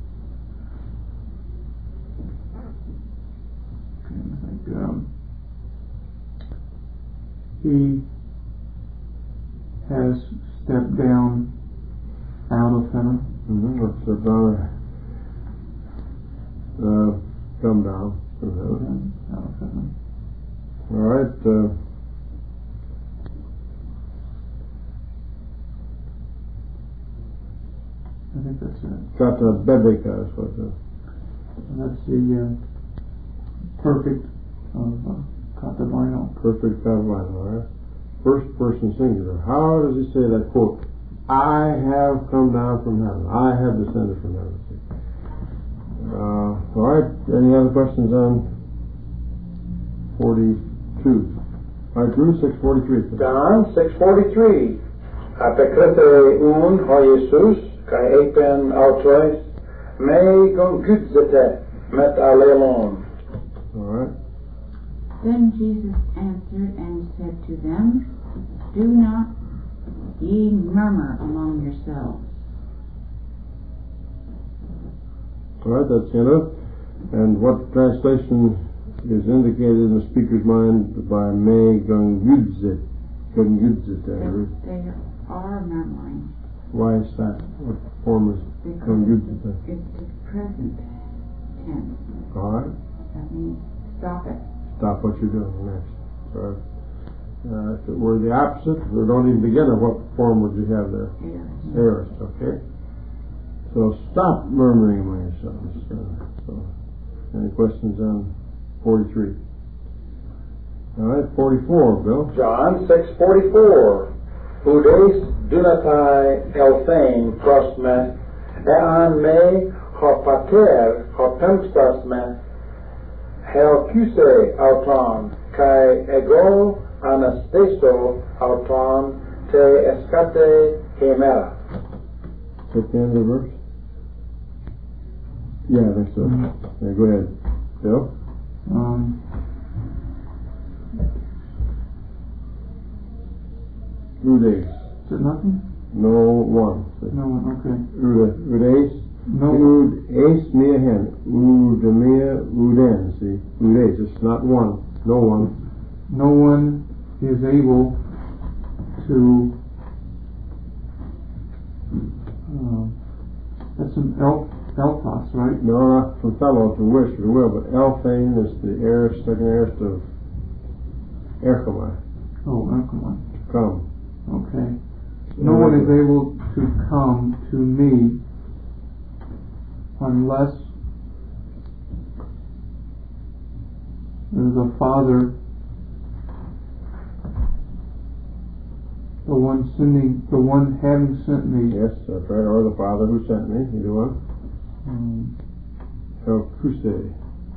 He has stepped down out of heaven. Let's step down, come down from heaven. Out of heaven. All right, I think that's it. Katabebeka is what And that's the perfect of katabino. perfect katabino, all right? First person singular. How does he say that quote? I have come down from heaven. I have descended from heaven. All right. Any other questions on 42? All right, Drew, 643. John 6:43. Apekrete un ha Jesus kai epen autois me gon gudzete met alelon. All right. Then Jesus answered and said to them, Do not ye murmur among yourselves. All right, that's the end of it. And what translation is indicated in the speaker's mind by me gon gudzete? Gon gudzete. They are murmuring. Why is that? What form is gon gudzete? It's the present tense. All right. That means stop it. Stop what you're doing next. So, if it were the opposite, we don't even begin at what form would you have there? Aorist, okay? So stop murmuring among yourselves. So, any questions on 43? All right, 44, Bill. John 6:44. Udes dunatai elthein pros me ean me ha pater ha pempstas me helkuse auton kai ego anastaso auton te escate hemera. Is that the end of the verse? Yeah, I think so. Yeah, go ahead, Bill. Udes. Is it nothing? No one. No one, okay. Udes. No. Udes mea hen. Udemea uden. See? Udes. It's not one. No one. No one is able to that's an elpos, right? No, not from fellow to wish or to will, but Elphane is the aorist, second aorist of Erchomai. Oh, Erchomai. To come. Okay. No one is able to come to me unless the Father, the one having sent me. Yes, that's right. Or the Father who sent me. Either one. Helkuse.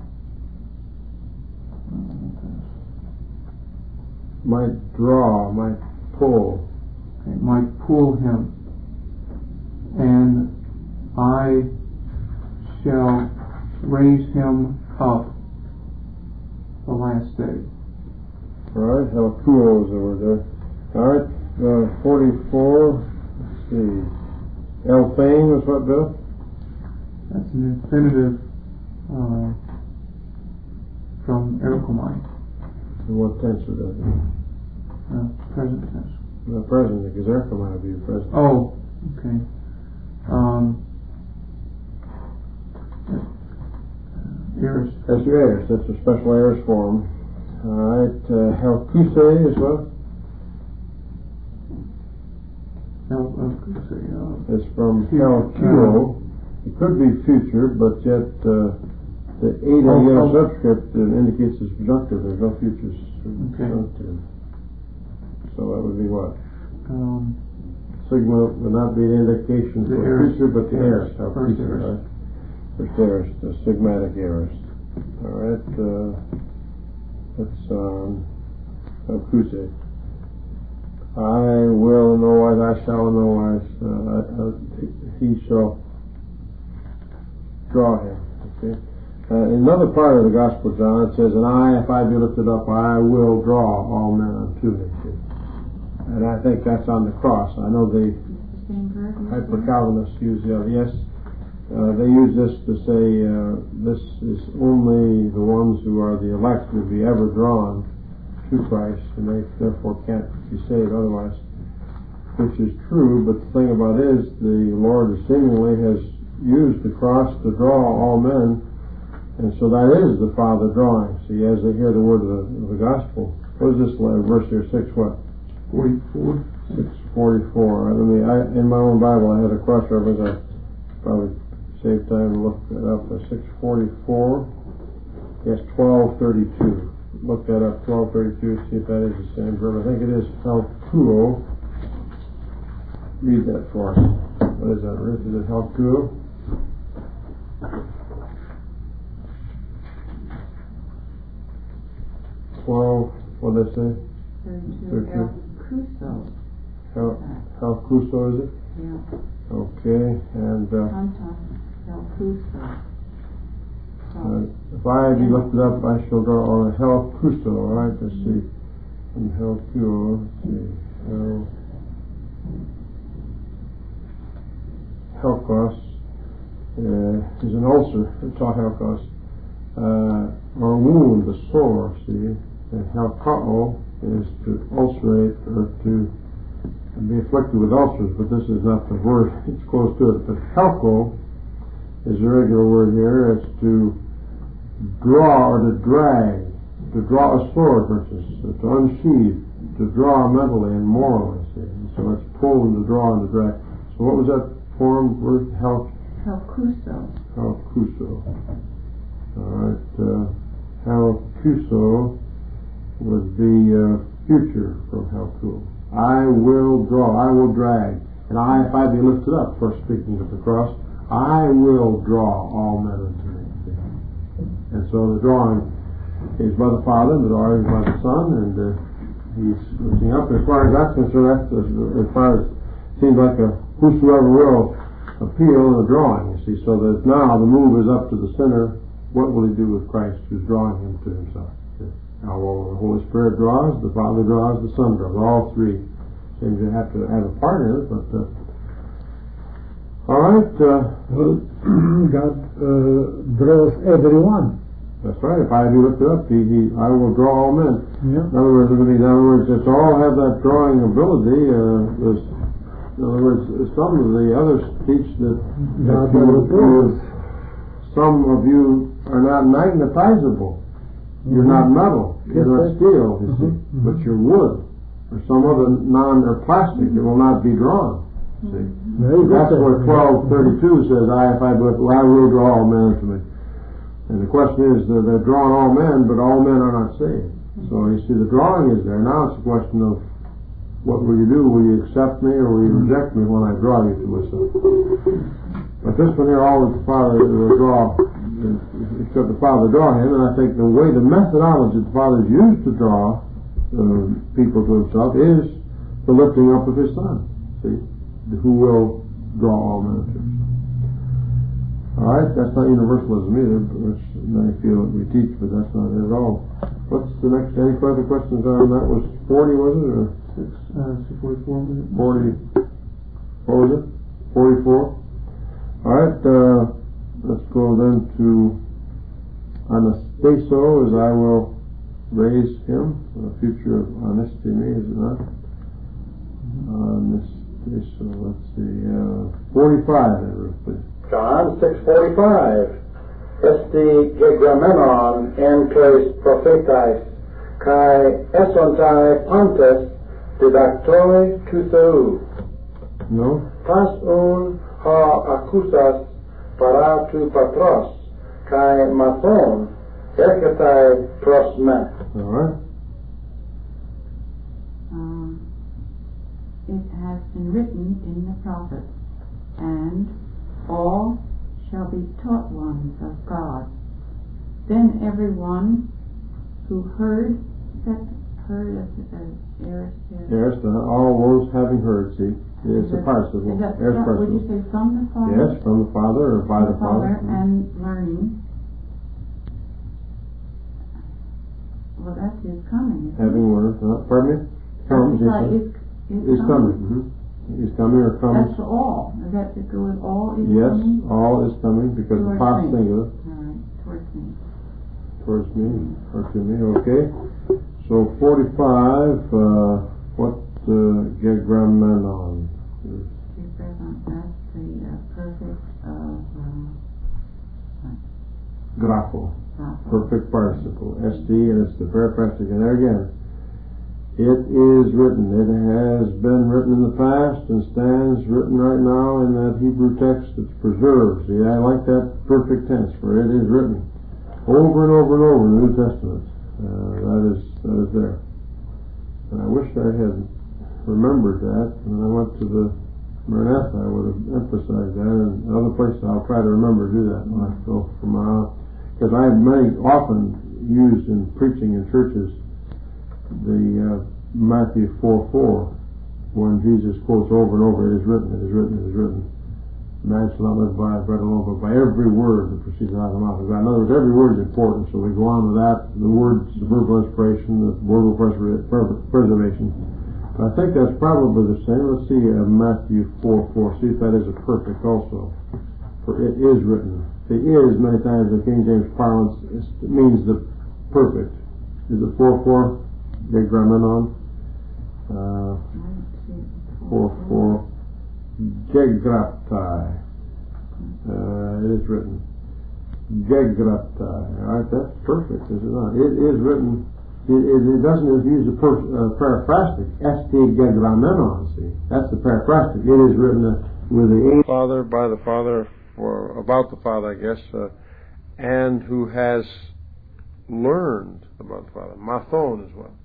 Might draw, might pull. Okay, might pull him, and I shall raise him up the last day. All right, Helkuo is over there. All right, 44. Let's see. Elphane was what, Bill? That's an infinitive from Erchomai. In what tense would that be? Present tense. The present, because Erchomai would be the present. Oh, okay. Aorist. That's your aorist. That's a special aorist form. All right, Helkuse is what? It's from Helkuo. It could be future, but yet the yellow subscript indicates it's conjunctive. There's no futures. Okay. So that would be what? Sigma would not be an indication for future, but the aorist. First aorist. First aorist, the sigmatic aorist. All right, that's Helkuse. I will know wise, I shall know wise. He shall draw him. Okay. In another part of the Gospel of John, it says, "And I, if I be lifted up, I will draw all men unto me." And I think that's on the cross. I know the Hyper-Calvinists use yes. They use this to say this is only the ones who are the elect to be ever drawn to Christ, and they therefore can't be saved otherwise, which is true, but the thing about it is the Lord seemingly has used the cross to draw all men, and so that is the Father drawing. See, as they hear the word of the gospel. What is this verse here? 6 what? 44. 6:44. In my own Bible I had a cross reference. I probably save time to look that up. 644. Yes, 1232. Look that up, 1232, see if that is the same verb. I think it is helkuo. Read that for us. What is that, Ruth? Is it helkuo? What did I say? 32. Helkuso, is it? Yeah. Okay, and if I be lifted up, I shall draw on a helkuso. All right, let's see. And helkuo, let's see. Helkos is an ulcer. It's all helkos. Or a wound, a sore, see. And helkao is to ulcerate or to be afflicted with ulcers, but this is not the word. It's close to it. But helko is a regular word here. It's to draw or to drag, to draw a sword, for instance, to unsheathe, to draw mentally and morally. See? So it's pull and to draw and to drag. So what was that form word? Helkuso. Helkuso. All right. Helkuso was the future from helkuo. I will draw, I will drag, and if I be lifted up, first speaking of the cross, I will draw all men unto me. And so the drawing is by the Father, and the drawing is by the Son, and he's looking up. As far as that's concerned, as far as it seems like a whosoever will appeal in the drawing, you see, so that now the move is up to the sinner. What will he do with Christ who's drawing him to himself? Now, the Holy Spirit draws, the Father draws, the Son draws. All three seem to have a part in it, but all right. God draws everyone. That's right. If I be lifted up, I will draw all men. Yeah. In other words, it's all have that drawing ability. In other words, some of the others teach that some of you are not magnetizable. You're not metal, you're not steel, you see, but you're wood, or some other or plastic. It will not be drawn. See, that's what 1232 says. If I will draw all men unto me. And the question is, they're drawing all men, but all men are not saved. So you see, the drawing is there. Now it's a question of what will you do? Will you accept me, or will you reject me when I draw you to myself? But this one here, always the Father will draw. Except the Father draw him, and I think the methodology the Father has used to draw people to himself is the lifting up of his Son. See, who will draw all men to himself. All right, that's not universalism either, which many feel that we teach, but that's not it at all. What's the next? Any further questions on that? Was 40, was it, or 644? 40? What was it? 44. All right. Let's go then to Anastaso, as I will raise him. The future of Anastemi, is it not? Anastaso, let's see. 45, then, Ruth, please. John 6:45. Esti gegramenon en kleis prophetais, kai esontai pantes didactoi kuseu. No? Tas un ha acusas paratu patros, kai mathon erketai pros me. All right. It has been written in the prophets, and all shall be taught ones of God. Then everyone who heard of Yes, all those having heard, see, it's a participle. Would you say from the Father? Yes, from the Father or by the Father. And learning. Well, that is coming. Having learned, pardon me? Comes, is coming. Mm-hmm. Is coming or comes. That's all. Is that to go with all is yes, coming? Yes, all is coming because the past singular. All right, towards me. Towards me, or to me, okay. So 45, what gegramenon? That's the perfect of grapho. Perfect participle. SD, and it's the perfect. And there again, It is written. It has been written in the past and stands written right now in that Hebrew text that's preserved. See, I like that perfect tense, for it is written over and over and over in the New Testament. That is there. And I wish I had remembered that when I went to the Maranatha. I would have emphasized that, and in other places I'll try to remember to do that when I go from because I have often used in preaching in churches the Matthew 4:4, when Jesus quotes over and over, "It is written, it is written, it is written. Man shall not live by bread alone, but by every word that proceeds out of the mouth of God." In other words, every word is important, so we go on with that. The words, the verbal inspiration, the verbal preservation. But I think that's probably the same. Let's see Matthew 4:4. See if that is a perfect also. For it is written. The is, many times in King James parlance, it means the perfect. Is it 4:4? Big gramenon. 4:4. Gegratai. It is written. Gegratai. All right, that's perfect, is it not? It is written. It doesn't use the paraphrastic. Esti gegramenon. See, that's the paraphrastic. It is written with the Father, by the Father, or about the Father, I guess, and who has learned about the Father. Mathon as well.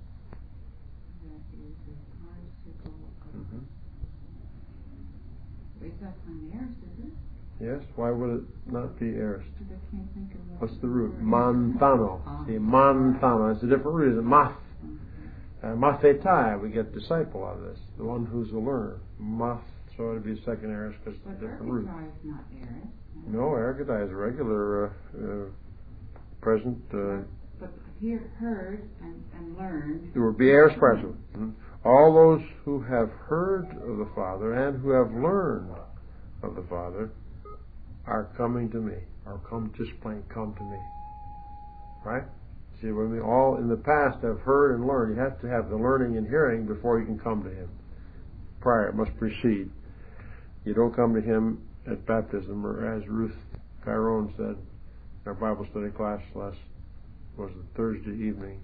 Is that an aorist, is it? Yes, why would it not be aorist? Because I can't think of What's the root? Manthano. See, manthano. It's a different root. Math. Mathetai, we get disciple out of this. The one who's a learner. Math, so it would be a second aorist because it's a different root. But is not aorist. No, ergatai is a regular present. But here, heard and learned. It would be aorist participle. All those who have heard of the Father and who have learned of the Father are coming to me. Or just plain come to me. Right? See, when we all in the past have heard and learned, you have to have the learning and hearing before you can come to Him. Prior, it must precede. You don't come to Him at baptism, or as Ruth Tyrone said in our Bible study class Tuesday evening,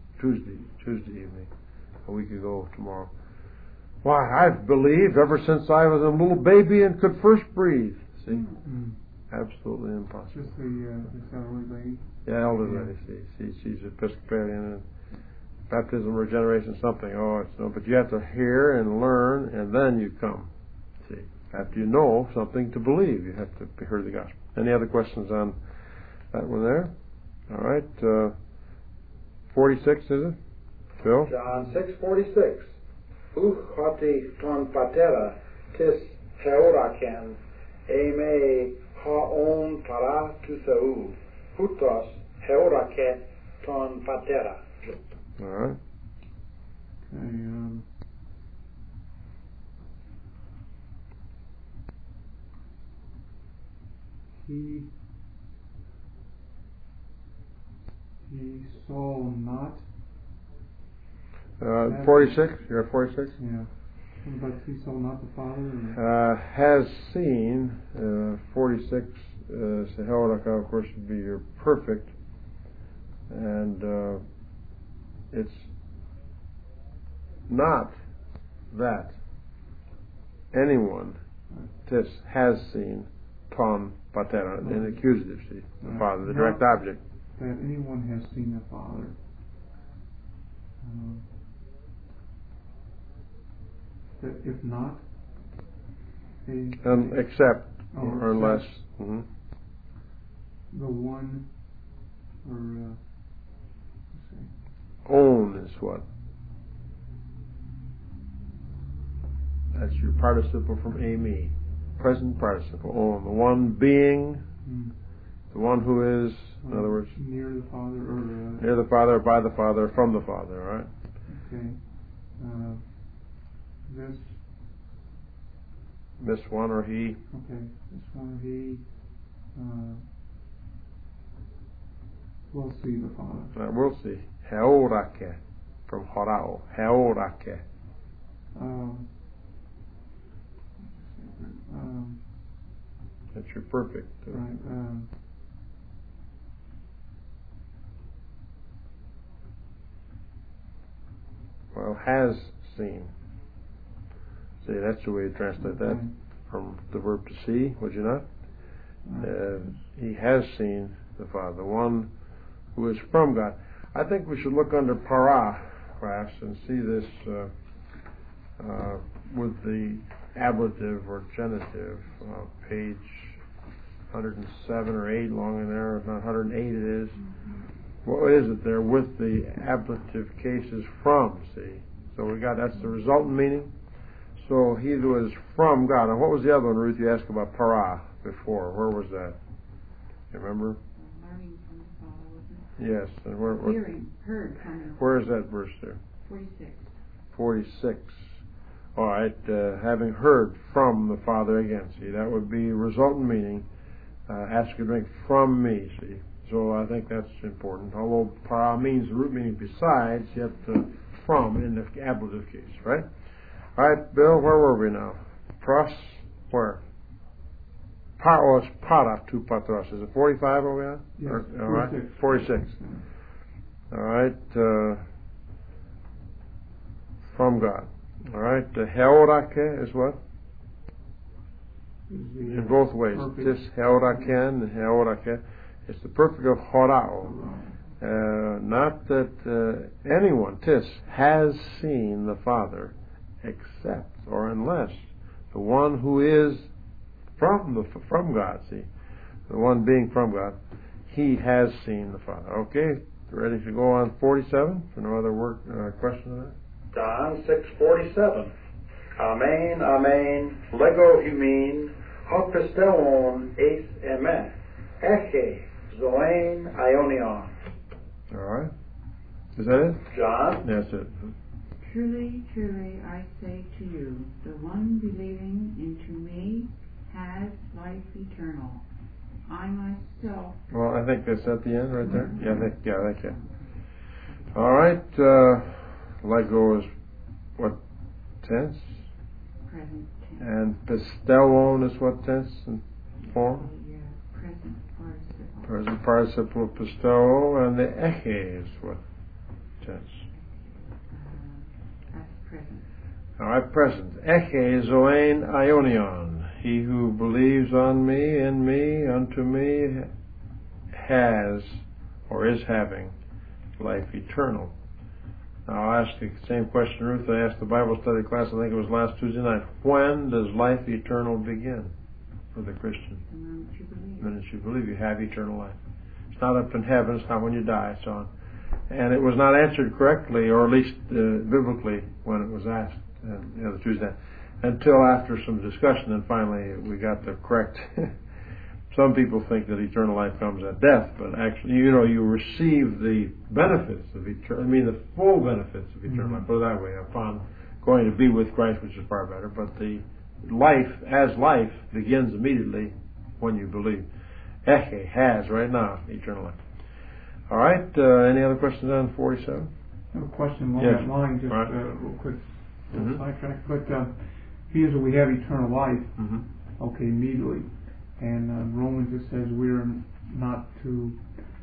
a week ago tomorrow. Why, I've believed ever since I was a little baby and could first breathe. See? Mm-hmm. Absolutely impossible. Just the elderly lady? Yeah, elderly lady. See, she's Episcopalian, and baptism, regeneration, something. Oh, it's no, but you have to hear and learn, and then you come. See, after you know something to believe, you have to hear the gospel. Any other questions on that one there? All right. 46, is it? Phil? John 6:46. Hoti ton patera tis heoraken eme haon para tusau hutos heorake ton patera. All right. Okay, he saw not. 46? You're at 46? Yeah. But he saw not the Father? Has seen. 46, Seheoraka, of course, would be your perfect. And it's not that anyone has seen ton patera, an accusative, see, the Father, the direct object. That anyone has seen the Father. That if not, except or unless. Mm-hmm. The one, or own is what? That's your participle from ame. Present participle. Own. The one being, the one who is, in other words, near the Father, or near the Father, by the Father, from the Father, right? Okay. This one or he. Okay. This one or he will see the Father. We'll see. Heorake, from horao. Heorake. That's your perfect. Right. Well, has seen. See, that's the way you translate that from the verb to see, would you not? He has seen the Father, the one who is from God. I think we should look under para, perhaps, and see this with the ablative or genitive, page 107 or 8 along in there, if not 108 it is. What is it there with the ablative cases from, see? So we got, that's the resultant meaning. So he who is from God. And what was the other one, Ruth, you asked about para before? Where was that? You remember? Learning from the Father, wasn't it? Yes. And where, Hearing, heard from him. where is that verse there? 46. 46. All right. Having heard from the Father again. See, that would be resultant meaning. Ask a drink from me, see. So I think that's important. Although para means the root meaning besides, yet from in the ablative case, right? All right, Bill, where were we now? Pros, where? Paros, para, tu patros. Is it 45 over there? Yes, all right, 46. All right, from God. All right, heorake is what? In both ways. This heoraken and heorake. It's the perfect of horao. Not that anyone, tis, has seen the Father, except or unless the one who is from God, see, the one being from God, he has seen the Father. Okay, ready to go on 47 for no other question on that? John 6:47. Amen, amen, lego humin, hot pisteon eis emen, eche, zoen ionion. All right. Is that it? John? That's it. Truly, truly, I say to you, the one believing into me has life eternal. I myself... Well, I think that's at the end right there. Yeah, I think. All right. Lego is what tense? Present tense. And pistellon is what tense and form? Yeah, present participle. Present participle of pistello, and the eche is what tense? That's present. All right, present. Eche zoen ionion. He who believes on me, in me, unto me, has, or is having, life eternal. Now I'll ask the same question, Ruth, I asked the Bible study class, I think it was last Tuesday night. When does life eternal begin for the Christian? The moment you believe. The minute you believe, you have eternal life. It's not up in heaven, it's not when you die, so on. And it was not answered correctly, or at least biblically, when it was asked the other Tuesday, until after some discussion, and finally we got the correct. Some people think that eternal life comes at death, but actually, you receive the benefits of the full benefits of eternal life, put it that way, upon going to be with Christ, which is far better. But the life begins immediately when you believe. Eche has right now eternal life. All right. Any other questions on 47? I have a question along Yes. that line, just Right. real quick, Mhm. sidetrack. But here's where we have eternal life. Mm-hmm. Okay, immediately. And Romans, it says we're not to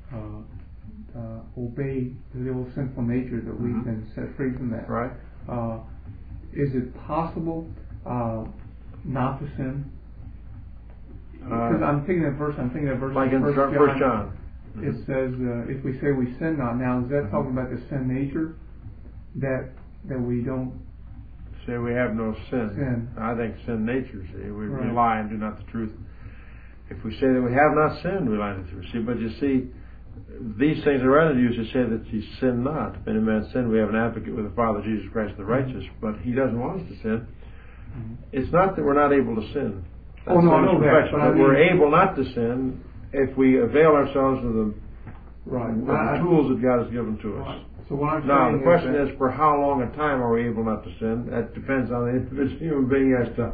obey the old sinful nature, that we've been set free from that. Right. Is it possible not to sin? Because I'm thinking that verse Like in 1 John. It says, if we say we sin not. Now, is that talking about the sin nature? That we don't Say we have no sin. sin? I think sin nature, see. We Right. lie and do not the truth. If we say that we have not sinned, we lie to the truth. See, but you see, these things are rather used to say that ye sin not. If any man sin, we have an advocate with the Father, Jesus Christ the righteous. But he doesn't want us to sin. It's not that we're not able to sin. Oh, no, I know that. But we're able not to sin if we avail ourselves of the tools that God has given to us. Right. So what I'm Now, saying the question is is, for how long a time are we able not to sin? That depends on the individual human being as to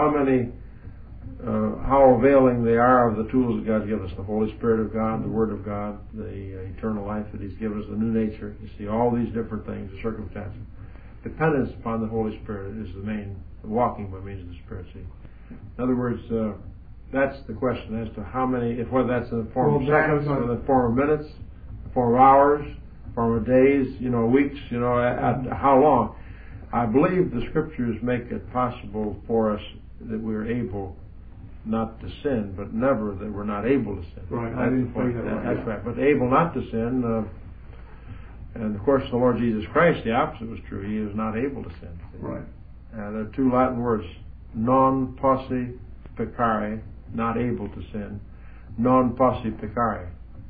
how availing they are of the tools that God's given us, the Holy Spirit of God, the Word of God, the eternal life that He's given us, the new nature. You see, all these different things, the circumstances. Dependence upon the Holy Spirit is the main, walking by means of the Spirit. See, in other words, that's the question as to how many, whether that's in the form of seconds, or in the form of minutes, the form of hours, form of days, weeks, at how long. I believe the Scriptures make it possible for us that we're able not to sin, but never that we're not able to sin. Right. That's the point. That's right. But able not to sin, and of course the Lord Jesus Christ, the opposite was true. He is not able to sin. Right. There are two Latin words, non posse peccare, not able to sin, non posse peccare,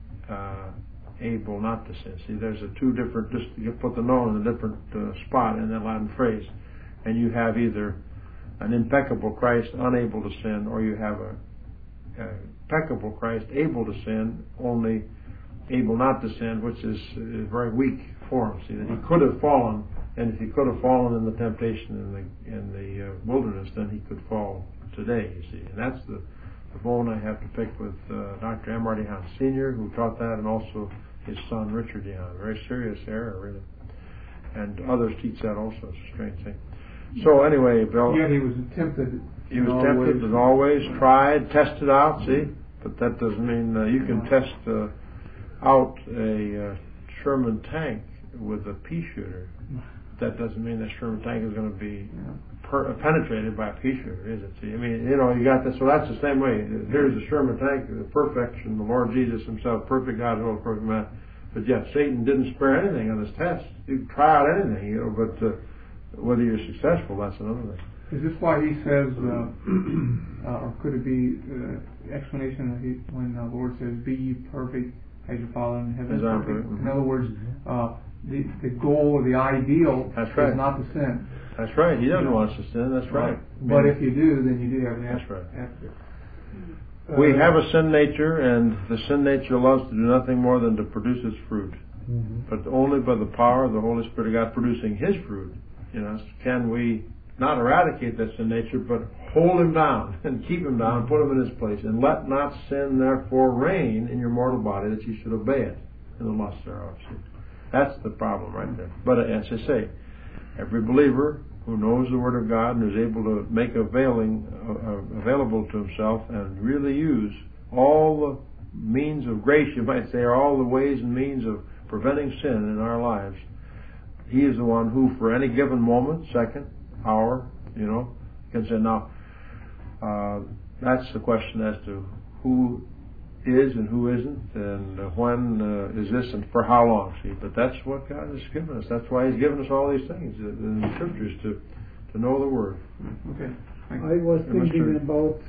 able not to sin. See, there's two different, just you put the non in a different spot in that Latin phrase, and you have either an impeccable Christ unable to sin, or you have a impeccable Christ able to sin, only able not to sin, which is a very weak form. See, that he could have fallen, and if he could have fallen in the temptation in the wilderness, then he could fall today, you see. And that's the bone I have to pick with Dr. M. R. DeHaan Sr., who taught that, and also his son Richard DeHaan. Very serious error, really. And others teach that also. It's a strange thing. So anyway, Bill. Yet he was tempted. He was tempted as always, tried, tested out, see? But that doesn't mean you can test out a Sherman tank with a pea shooter. That doesn't mean that Sherman tank is going to be penetrated by a pea shooter, is it? See, I mean, you got this. So that's the same way. Here's the Sherman tank, the perfection, the Lord Jesus Himself, perfect God, and perfect man. But yet Satan didn't spare anything on this test. You can try out anything, but whether you're successful, that's another thing. Is this why he says, or could it be explanation that when the Lord says, "Be ye perfect as your Father in heaven is perfect"? In other words, the goal or the ideal is not to sin. That's right. He doesn't want us to sin. That's right. But if you do, then you do have an answer. That's right. We have a sin nature, and the sin nature loves to do nothing more than to produce its fruit. But only by the power of the Holy Spirit of God producing His fruit, can we not eradicate that sin nature, but hold him down and keep him down, put him in his place, and let not sin therefore reign in your mortal body, that you should obey it in the lust thereof. That's the problem right there. But as I say, every believer who knows the Word of God and is able to make available to himself and really use all the means of grace, you might say, or all the ways and means of preventing sin in our lives, he is the one who, for any given moment, second, hour, can say, now, that's the question as to who is and who isn't, and when is this, and for how long, see. But that's what God has given us. That's why He's given us all these things in the Scriptures, to know the Word. Okay. I was thinking about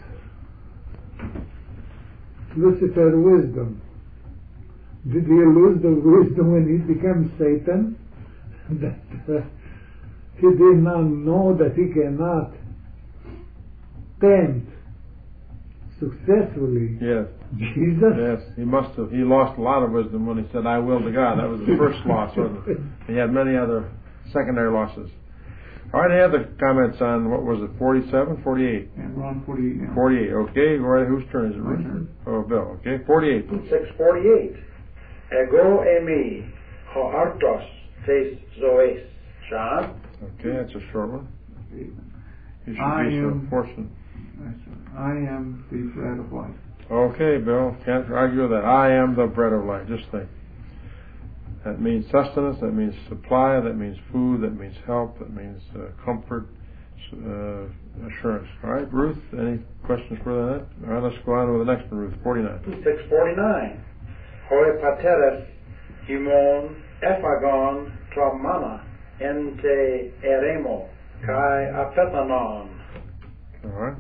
Lucifer's wisdom. Did he lose the wisdom when he became Satan? That he did not know that he cannot tempt successfully Jesus? Yes, he must have. He lost a lot of wisdom when he said, "I will" to God. That was the first loss, wasn't it? He had many other secondary losses. All right, any other comments on, what was it, 47, 48? Yeah, we're on 48 now. 48, okay. All right, whose turn is it? My turn. Oh, Bill, okay. 48. 648. Ego emi ho artos tes zoes. John? Okay, that's a short one. You should I be am- so fortunate. I am the bread of life. Okay, Bill, can't argue with that. I am the bread of life. Just think. That means sustenance, that means supply, that means food, that means help, that means comfort, assurance. All right, Ruth, any questions further than that? All right, let's go on with the next one, Ruth, 49. 649. Hoi pateres himon ephagon tramana ente eremo kai apetanon. All right.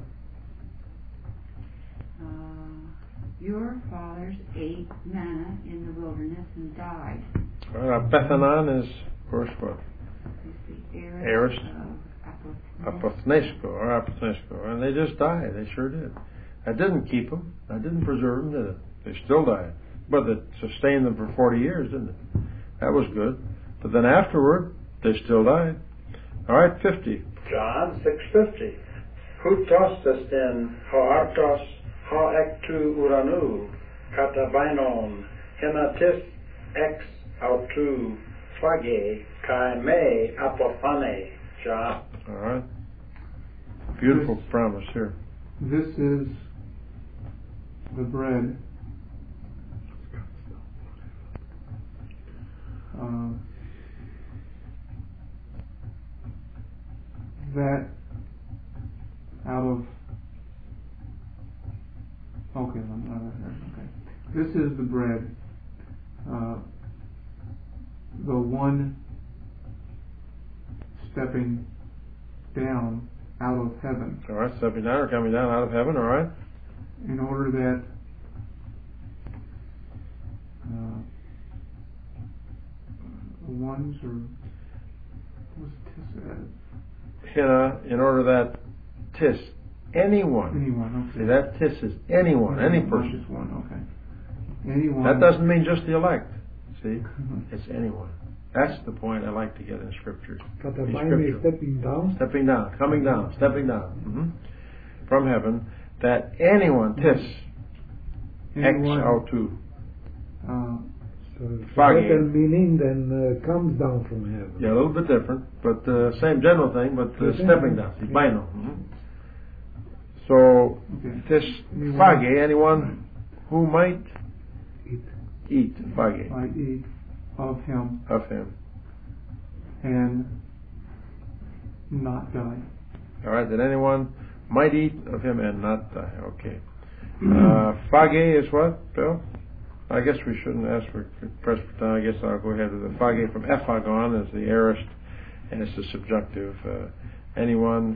Your fathers ate manna in the wilderness and died. All right, Apetanon is, of course, what? Eris. Apothnesco, or Apothnesco. And they just died. They sure did. That didn't keep them. That didn't preserve them, did it? They still died. But it sustained them for 40 years, didn't it? That was good. But then afterward, they still died. All right, 50. John 650. Hutos estin hoartos ha ektu uranu katabainon henatis ex autu phage kai me apophane. John. All right. Beautiful promise here. This is the bread. that out of... Okay. This is the bread. The one stepping down out of heaven. All right, stepping down or coming down out of heaven, all right. In order that the ones, or what's tis? In order that tis, anyone. Anyone, okay. See, that tis is anyone, any person. Just one, okay. Anyone. That doesn't mean just the elect. See, it's anyone. That's the point I like to get in Scripture. Katabaino is stepping down. Stepping down, coming down, stepping down from heaven. That anyone, tis, ex autou. So better meaning than comes down from heaven. Yeah, a little bit different, but same general thing, but stepping down. See, baino. So, tis phage, anyone who might eat phage. Might eat of him. Of him. And not die. All right, that anyone might eat of him and not die. Okay. Phage is what, Bill? I guess we shouldn't ask for Presbyterian. I guess I'll go ahead with the phage from ephagon is the aorist, and it's the subjunctive. Anyone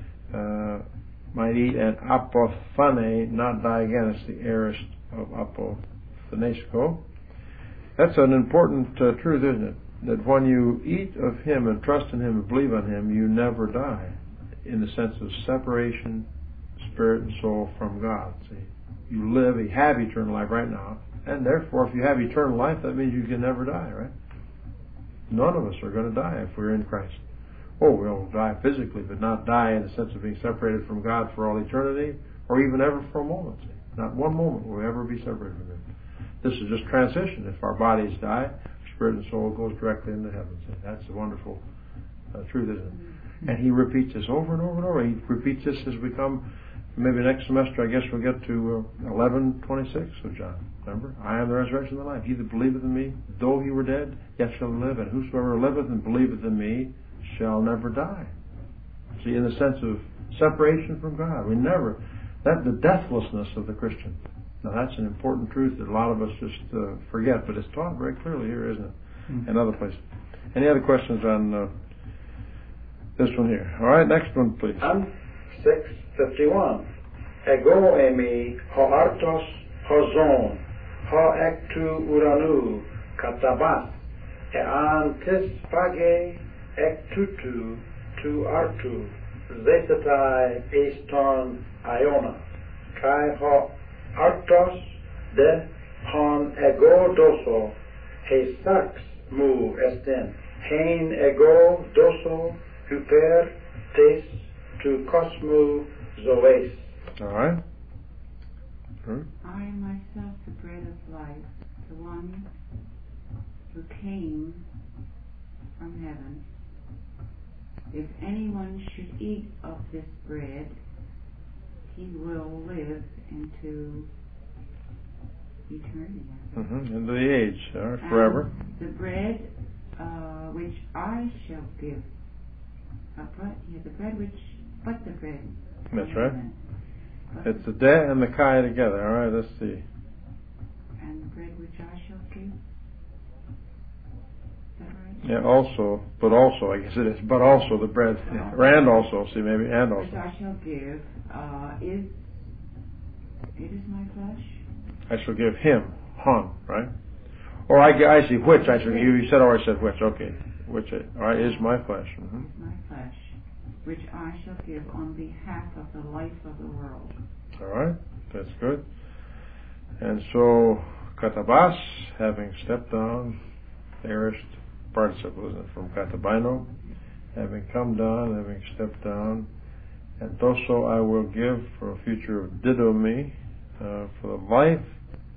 might eat, and apophane, not die again. It's the aorist of apophanesco. That's an important truth, isn't it? That when you eat of Him and trust in Him and believe on Him, you never die, in the sense of separation, spirit and soul from God. See, you live, you have eternal life right now, and therefore, if you have eternal life, that means you can never die, right? None of us are going to die if we're in Christ. Oh, we'll die physically, but not die in the sense of being separated from God for all eternity, or even ever for a moment. See? Not one moment will we ever be separated from Him. This is just transition. If our bodies die, spirit and soul goes directly into heaven. See? That's a wonderful truth, isn't it? And He repeats this over and over and over. He repeats this as we come. Maybe next semester, I guess we'll get to 11:26 of John. Remember? I am the resurrection and the life. He that believeth in me, though he were dead, yet shall live. And whosoever liveth and believeth in me shall never die. See, in the sense of separation from God. We never... That's the deathlessness of the Christian. Now, that's an important truth that a lot of us just forget, but it's taught very clearly here, isn't it? And other places. Any other questions on this one here? All right, next one, please. 6:51. Ego emi ho artos ho zon ho ektu uranu katabas ean tis phage ektutu tu artu zetatai eston iona kai ho artos de hon ego doso he sax mu esten hein ego doso hyper tes tu cosmu zoes. All right. I myself the bread of life, the one who came from heaven. If anyone should eat of this bread, he will live into eternity. Into the age, forever. The bread which I shall give. The bread which, but the bread. That's right. It's the de and the kai together. All right, let's see. And the bread which I shall give. Is that right? Yeah, also, but also, I guess it is, but also the bread. Yeah. And also, see, maybe, and also. Which I shall give it is my flesh. I shall give him, hon, right? Or I see, which I shall give. You said, or I said which, okay. Which, all right, is my flesh. My flesh, which I shall give on behalf of the life of the world. All right, that's good. And so, katabas, having stepped down, aorist participle, isn't it, from katabaino, having come down, having stepped down, and doso I will give for a future of didomi, for the life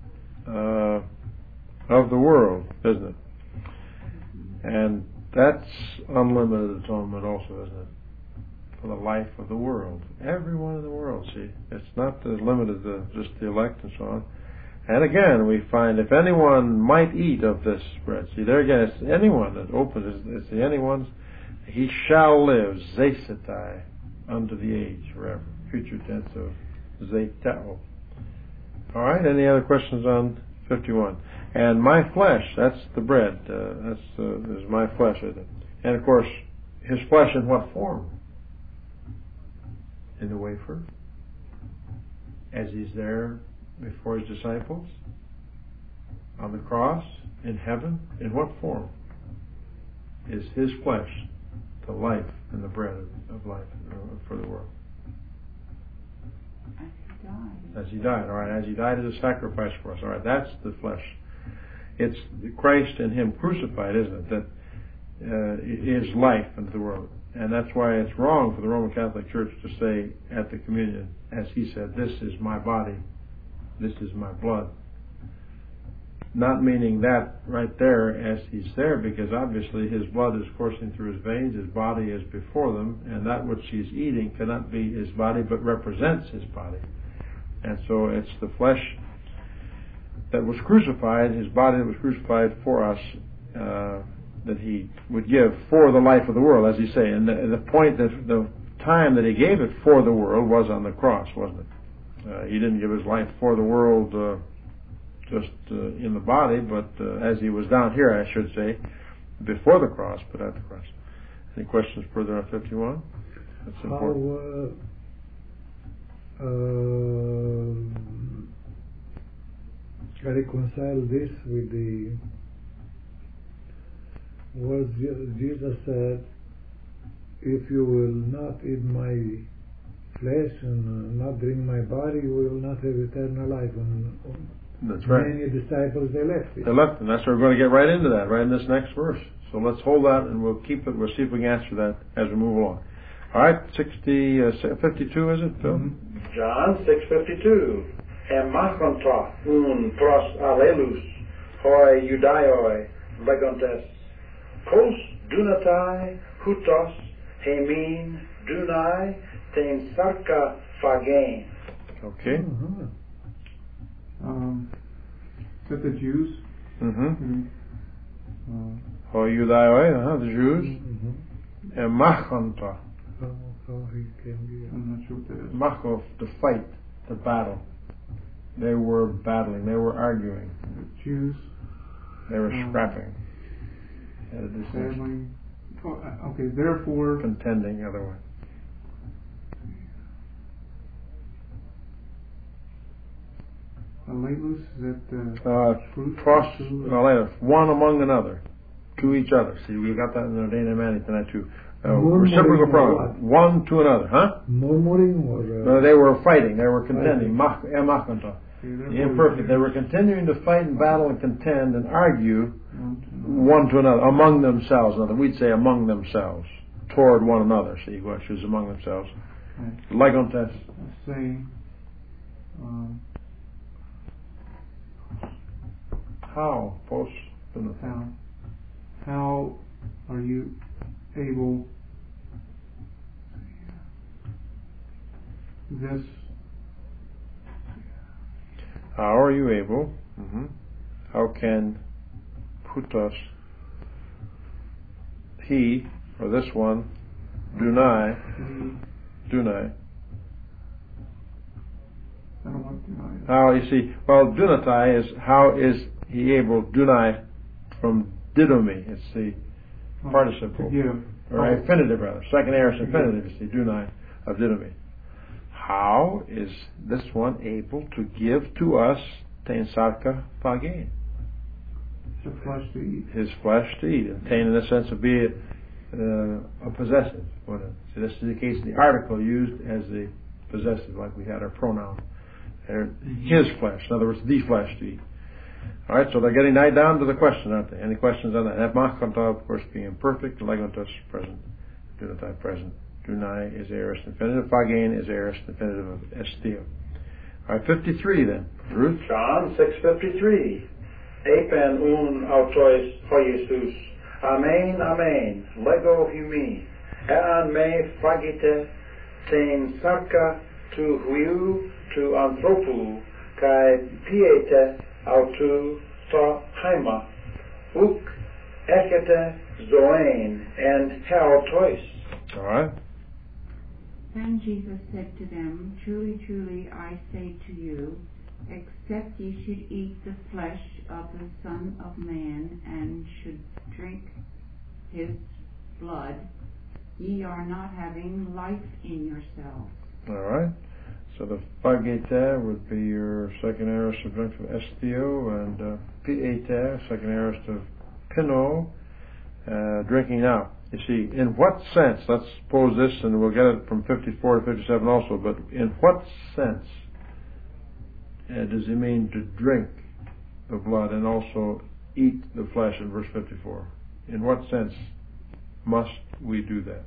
of the world, isn't it? And that's unlimited atonement also, isn't it? For the life of the world. Everyone in the world, see. It's not limited to just the elect and so on. And again, we find if anyone might eat of this bread, see there again, it's anyone that opens, it's the anyone's. He shall live, zesetai, unto the age, forever. Future tense of zetao. All right, any other questions on 51? And my flesh, that's the bread. Is my flesh, isn't it? And of course, his flesh in what form? In the wafer? As he's there before his disciples? On the cross? In heaven? In what form? Is his flesh the life and the bread of life for the world? As he died. All right, as he died as a sacrifice for us. All right, that's the flesh. It's Christ and him crucified, isn't it? That is life into the world. And that's why it's wrong for the Roman Catholic Church to say at the communion, as he said, this is my body, this is my blood. Not meaning that right there as he's there, because obviously his blood is coursing through his veins, his body is before them, and that which he's eating cannot be his body, but represents his body. And so it's the flesh that was crucified, his body that was crucified for us, that he would give for the life of the world, as he say. And the point that the time that he gave it for the world was on the cross, wasn't it? He didn't give his life for the world just in the body, but as he was down here, I should say, before the cross, but at the cross. Any questions further on 51? That's important. How reconcile this with the words Jesus said, if you will not eat my flesh and not drink my body, you will not have eternal life. And that's right. Many disciples, they left it. They left, and that's why we're going to get right into that, right in this next verse. So let's hold that, and we'll keep it. We'll see if we can answer that as we move along. All right, 52 is it, Phil? Mm-hmm. John 6:52. Emachonta un pros allelus hoi judaioi legontes kos dunatai hutos hemin dunai ten sarka phagein. Okay. Mm-hmm. Is that the Jews? Mm-hmm. Hoi judaioi, the Jews. Mm-hmm. Emachonta. I'm not sure what that is. Machov, to fight, to battle. They were battling. They were arguing. The Jews. They were scrapping. Sadly. Okay, therefore. Contending, otherwise. Alaelus, is that fruit? One among another. To each other. See, we got that in the Dana Manny tonight too. Reciprocal pronoun. One to another, huh? Murmuring or... they were fighting. They were contending. Emachonta. The imperfect. They were continuing to fight and battle and contend and argue one to another, among themselves. We'd say among themselves, toward one another. See, which is among themselves. Legontes. Saying, how? How are you able this? How are you able? Mm-hmm. How can putos, he, or this one, dunai? I don't want dunai. How, you see, well, dunatai is, how is he able, dunai, from didomi, it's the participle, or infinitive rather, second aorist infinitive, you see, dunai, of didomi. How is this one able to give to us tein sarka phagein? His flesh to eat. His flesh to eat. And tein in the sense of be it a possessive. So this is the case of the article used as the possessive, like we had our pronoun. His flesh, in other words, the flesh to eat. All right, so they're getting right down to the question, aren't they? Any questions on that? Emachonta, of course, being imperfect. Legontos, present. Dunatai, present. Dunai is aorist infinitive. Phagein is aorist infinitive of estio. All right, 53 then. Ruth? John 6:53. Epen un autois hoiesus. Amen, amen. Lego humi. Ean me phagite tein sarka tu huiu tu anthropu kai piete autu ta haima. Uk ekete zoin, and hell twice. All right. Then Jesus said to them, Truly, truly, I say to you, except ye should eat the flesh of the Son of Man, and should drink his blood, ye are not having life in yourselves. All right. So the phagete would be your second aorist of drink from esthio, and pieta, second aorist of pino, drinking now. You see, in what sense, let's suppose this, and we'll get it from 54 to 57 also, but in what sense does he mean to drink the blood and also eat the flesh in verse 54? In what sense must we do that?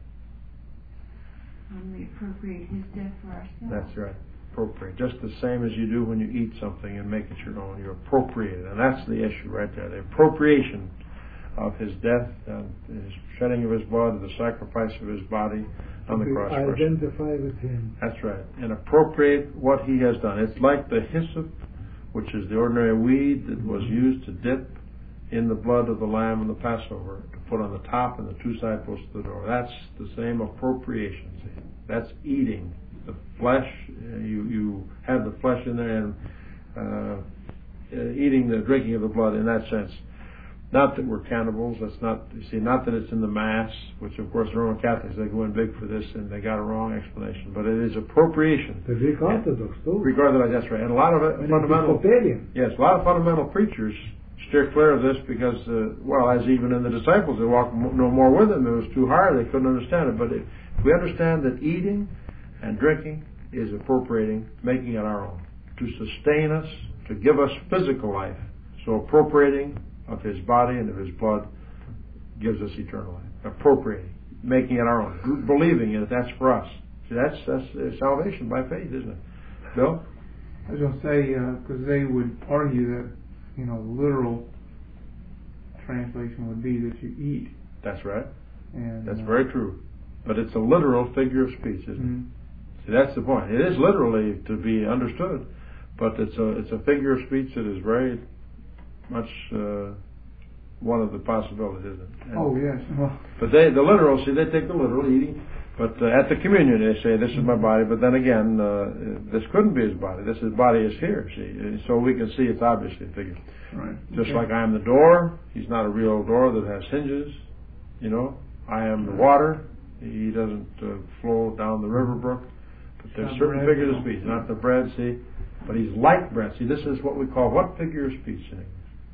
When we appropriate his death for ourselves. That's right. Appropriate. Just the same as you do when you eat something and make it your own. You appropriate it. And that's the issue right there. The appropriation of his death and his shedding of his blood, the sacrifice of his body on the cross. Identify with him. That's right. And appropriate what he has done. It's like the hyssop, which is the ordinary weed that was used to dip in the blood of the lamb on the Passover, to put on the top and the two side posts of the door. That's the same appropriation. See? That's eating the flesh. You have the flesh in there, and eating the drinking of the blood in that sense. Not that we're cannibals. That's not. You see, not that it's in the Mass, which of course the Roman Catholics, they go in big for this, and they got a wrong explanation. But it is appropriation. The Greek Orthodox too. Greek Orthodox, that's right. And a lot of it, fundamental. Yes, a lot of fundamental preachers steer clear of this because, well, as even in the disciples, they walked no more with him. It was too hard. They couldn't understand it. But if we understand that eating and drinking is appropriating, making it our own, to sustain us, to give us physical life. So appropriating of his body and of his blood gives us eternal life. Appropriating, making it our own, believing it, that's for us. See, that's salvation by faith, isn't it? Bill? I was going to say, because they would argue that, the literal translation would be that you eat. That's right. And that's very true. But it's a literal figure of speech, isn't it? See, that's the point. It is literally to be understood, but it's a figure of speech that is very much one of the possibilities, isn't it? And oh, yes. Well, but the literal, see, they take the literal eating, but at the communion they say, this is my body, but then again, this couldn't be his body. His body is here, see. So we can see it's obviously a figure. Right. Just like I am the door, he's not a real door that has hinges, I am the water, he doesn't flow down the river brook, but there's certain figures of speech, not the bread, see, but he's like bread. See, this is what we call, what figure of speech in English?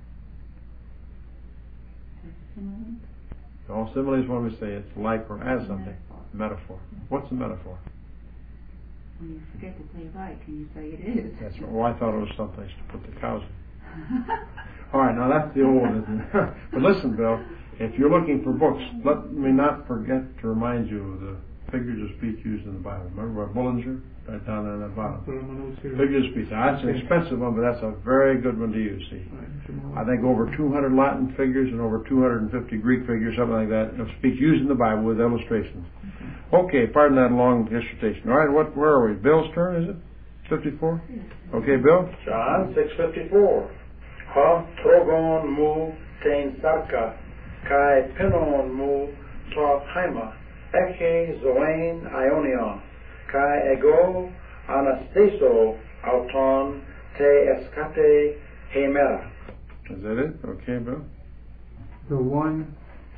All simile is when we say it's like or as something. Metaphor. What's a metaphor? When you forget to say like, and you say it is. That's right. Well, I thought it was someplace to put the cows in. All right, now that's the old one, isn't it? But listen, Bill, if you're looking for books, let me not forget to remind you of the figures of speech used in the Bible. Remember by Bullinger? Right down there on the bottom. Figures of speech. Now, that's an expensive one, but that's a very good one to use, see. I think over 200 Latin figures and over 250 Greek figures, something like that, of speech used in the Bible with illustrations. Okay, pardon that long dissertation. All right, where are we? Bill's turn, is it? 54? Okay, Bill? John 6:54. Ha trogon mu tein sarka, kai pinon mu ta haima, eke zoin ionion, kai ego anastaso auton te escate hemera. Is that it? Okay, Bill? The one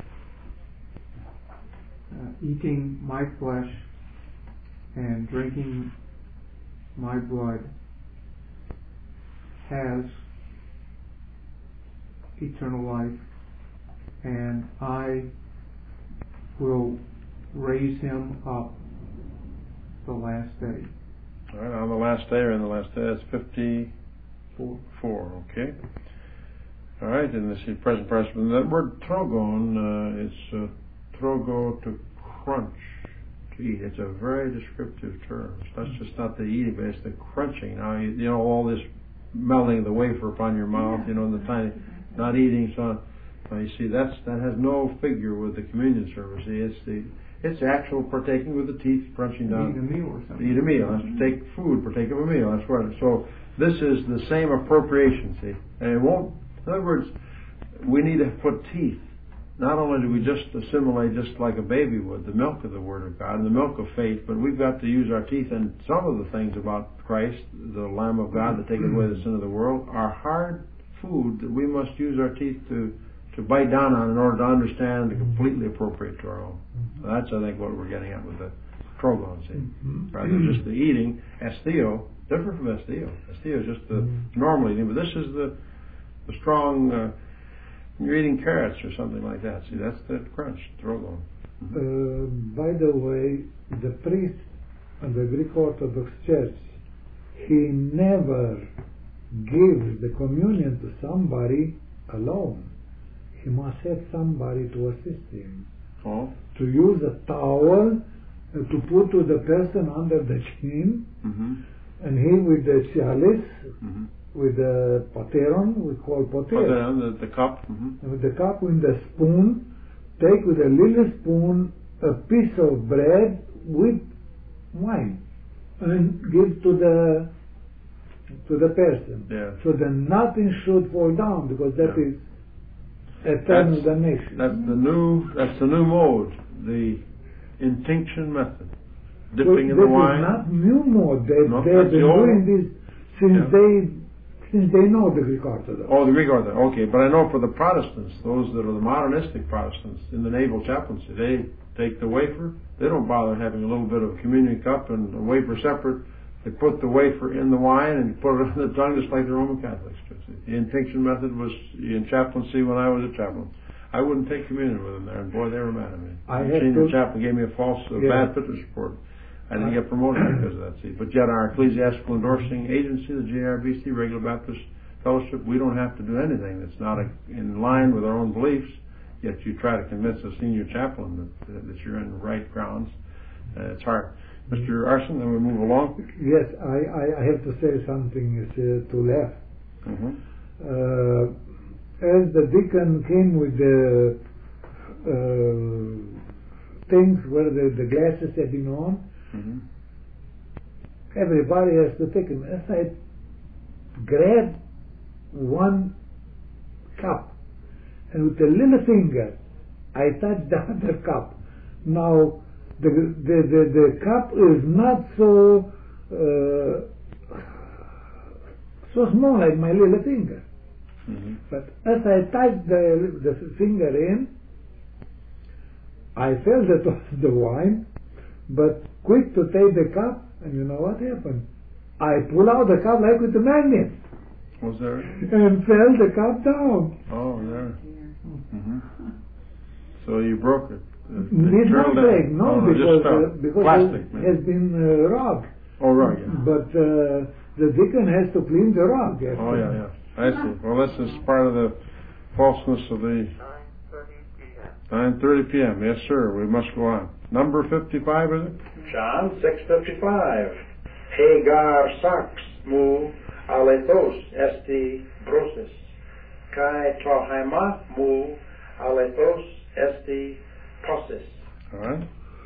eating my flesh and drinking my blood has eternal life, and I will raise him up the last day. All right, on the last day or in the last day, that's 54, okay? All right, and this is present participle. That word trogon is trogo, to crunch, to eat. It's a very descriptive term. That's just not the eating, but it's the crunching. Now, all this melting of the wafer upon your mouth, and the tiny, not eating. So, you see, that has no figure with the communion service. See, it's the actual partaking with the teeth, crunching down. Eat a meal or something. Eat a meal. That's to take food, partake of a meal. That's right. So this is the same appropriation, see. And it won't, in other words, we need to put teeth not only do we just assimilate just like a baby would, the milk of the Word of God and the milk of faith, but we've got to use our teeth. And some of the things about Christ, the Lamb of God that taketh away the sin of the world, are hard food that we must use our teeth to bite down on in order to understand and completely appropriate to our own. So that's, I think, what we're getting at with the trogon, see. Rather than just the eating, estheo, different from estheo. Estheo is just the normal eating, but this is the strong, you're eating carrots or something like that. See, that's the crunch, trogon. By the way, the priest of the Greek Orthodox Church, he never gives the communion to somebody alone. He must have somebody to assist him. Oh. To use a towel to put to the person under the chin, and he with the chalice, with the pateron, we call pateron, the cup. With the cup, with the spoon, take with a little spoon a piece of bread with wine, and give to the person. Yeah. So that nothing should fall down, because that is eternal damnation. That's the new mode, the intinction method, dipping in the wine. This is not new mode. They've been doing this since they know the Greek Orthodox. Oh, the Greek Orthodox. Okay, but I know for the Protestants, those that are the modernistic Protestants in the naval chaplaincy, they take the wafer. They don't bother having a little bit of a communion cup and a wafer separate. They put the wafer in the wine and put it on the tongue, just like the Roman Catholics do. The intinction method was in chaplaincy when I was a chaplain. I wouldn't take communion with them there, and boy, they were mad at me. The chaplain gave me a bad fitness report. I didn't get promoted because of that. See, but yet our ecclesiastical endorsing agency, the JRBC, Regular Baptist Fellowship, we don't have to do anything that's not in line with our own beliefs. Yet you try to convince a senior chaplain that you're in the right grounds. It's hard. Mr. Arson, then we move along. Yes, I have to say something to left. As the deacon came with the things where the glasses had been on, everybody has to take them. As I grabbed one cup, and with a little finger, I touched the other cup. Now, the cup is not so small like my little finger. But as I touched the finger in, I felt that was the wine, but quick to take the cup, and you know what happened? I pull out the cup like with a magnet. Was there? And fell the cup down. Oh, there. So you broke it. It's not break, because plastic, it has been rock. Oh, right, yeah. But the deacon has to clean the rock. Oh, yeah. I see. Well, this is part of the falseness of the 9:30 p.m. Yes, sir. We must go on. Number 55, is it? John 6:55. Hagar sax mu alethos esti brosis. Kai tohaima mu alethos esti prosis. All right.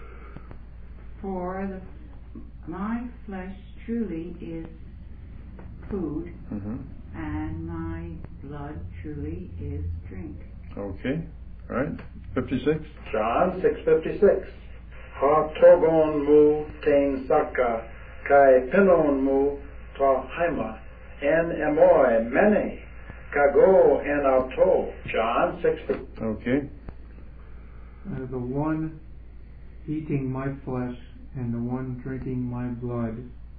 For my flesh truly is food, and my blood truly is drink. Okay. All right. 56. John 6:56. Ha togon mu tein saka kai pinon mu to haima en emoi mene kago en auto. John 6. Okay. The one eating my flesh and the one drinking my blood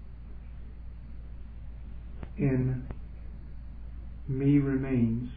in me remains.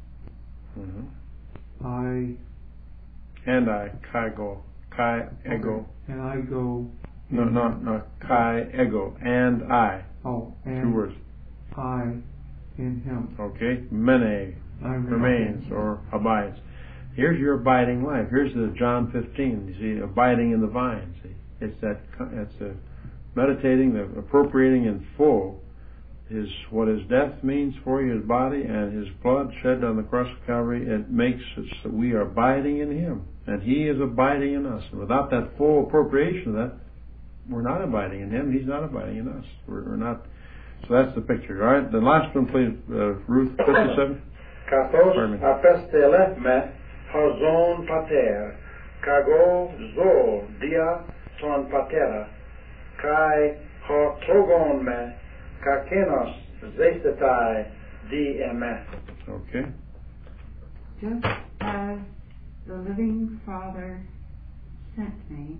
I kai ego. And I go. No, kai ego, and I. Oh, and 2 words. I in him. Okay, mene remains or abides. Here's your abiding life. Here's the John 15. You see, abiding in the vine. See, it's meditating, the appropriating in full is what his death means for you, his body, and his blood shed on the cross of Calvary. It makes it so we are abiding in him, and he is abiding in us. And without that full appropriation of that, we're not abiding in him. He's not abiding in us. We're not. So that's the picture. All right. The last one, please, Ruth 57. Kathos apestele me hazon pater, kago zo dia ton patera, kai ha togon me, kakenos zestetai di eme. Okay. Just as the living Father sent me,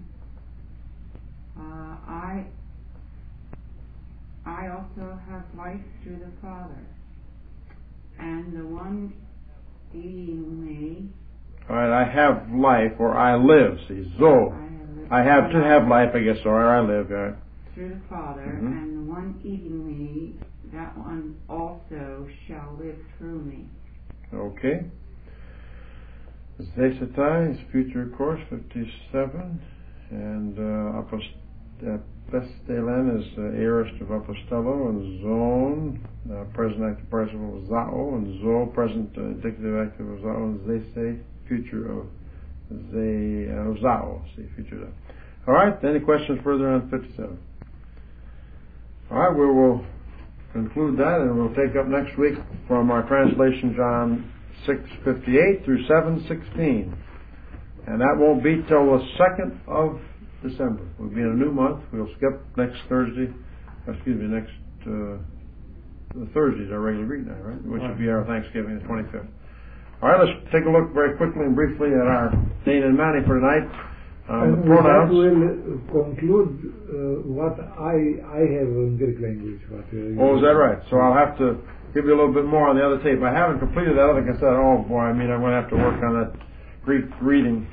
I also have life through the Father, and the one eating me. All right, I have life, or I live. See, zo. I have to have life, I guess, or I live. Right? Through the Father, and the one eating me, that one also shall live through me. Okay. Zesetai is future course 57, and Pestelen is aorist of apostello, and zone present active participle of zao, and zo present indicative active of zao, and zese future of zao. See future of. All right. Any questions further on 57? All right. We will conclude that, and we'll take up next week from our translation John 6:58 through 7:16, and that won't be till the 2nd of December. We'll be in a new month. We'll skip next Thursday. Next the Thursday is our regular Greek night, right? Which will be our Thanksgiving, the 25th. All right. Let's take a look very quickly and briefly at our Dane and Manny for tonight. And the pronouns. that will conclude what I have in Greek language. Is that right? So I'll have to give you a little bit more on the other tape. I haven't completed that other cassette. Oh boy, I'm going to have to work on that Greek reading.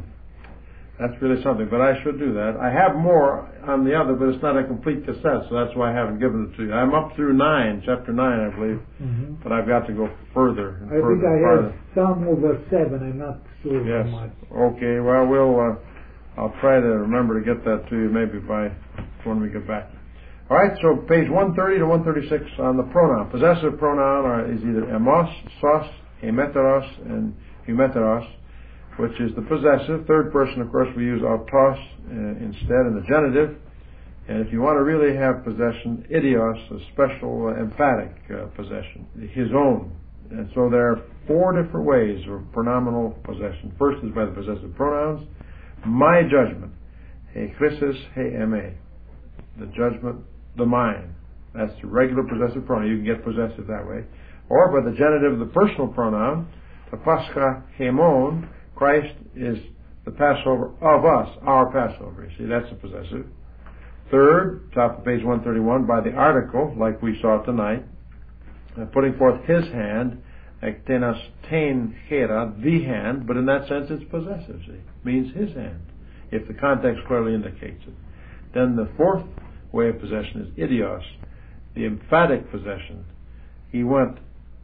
That's really something, but I should do that. I have more on the other, but it's not a complete cassette, so that's why I haven't given it to you. I'm up through chapter 9, I believe, but I've got to go further. And I further, think I farther. have some over 7. I'm not sure how much. Okay. Well, I'll try to remember to get that to you maybe by when we get back. All right. So page 130 to 136 on the pronoun. Possessive pronoun is either emos, sos, hemeteros, and humeteros, which is the possessive. Third person, of course, we use autos instead in the genitive. And if you want to really have possession, idios, a special emphatic possession, his own. And so there are 4 different ways of pronominal possession. First is by the possessive pronouns. My judgment, he chrysis, he eme. The judgment, the mine. That's the regular possessive pronoun. You can get possessive that way. Or by the genitive, the personal pronoun, the pascha hemon. Christ is the Passover of us, our Passover. You see, that's a possessive. Third, top of page 131, by the article, like we saw tonight, putting forth his hand, ektenos tein hera, the hand, but in that sense it's possessive, see, means his hand, if the context clearly indicates it. Then the fourth way of possession is idios, the emphatic possession. He went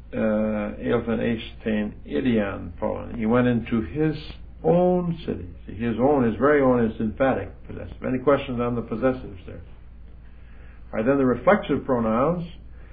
Elfen Eishtein Idian Poland. He went into his own city. See, his very own is emphatic possessive. Any questions on the possessives there? All right, then the reflexive pronouns.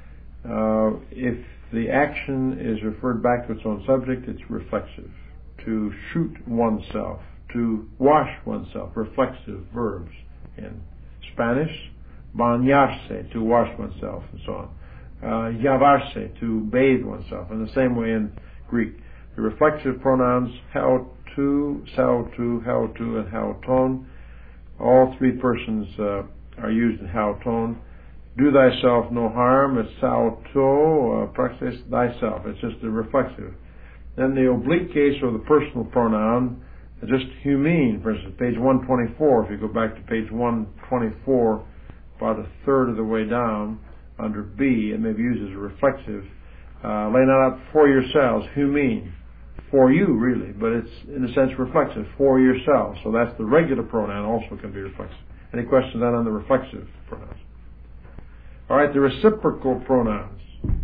If the action is referred back to its own subject, it's reflexive. To shoot oneself, to wash oneself, reflexive verbs. In Spanish, bañarse, to wash oneself, and so on. Yavarse, to bathe oneself, in the same way in Greek. The reflexive pronouns how to, and how ton. All 3 persons are used in how ton. Do thyself no harm, it's sao to, praxis thyself. It's just a reflexive. Then the oblique case, or the personal pronoun, just humein, for instance, page 124. If you go back to page 124, about a third of the way down, under B, it may be used as a reflexive. Lay not out for yourselves, humein, for you really, but it's in a sense reflexive, for yourselves. So that's the regular pronoun, also can be reflexive. Any questions on the reflexive pronouns? All right, the reciprocal pronouns.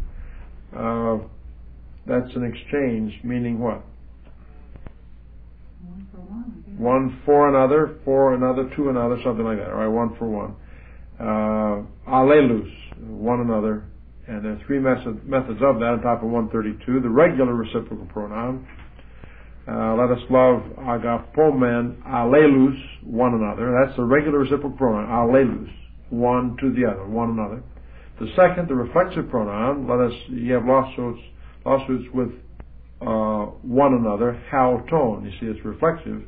That's an exchange, meaning what? One for one. One for another, to another, something like that. All right, one for one. Allelus, one another, and there are 3 methods of that on top of 132. The regular reciprocal pronoun. Let us love agapomen allelus, one another. That's the regular reciprocal pronoun, allelus, one to the other, one another. The second, the reflexive pronoun. You have lawsuits with one another, hauton. You see, it's reflexive.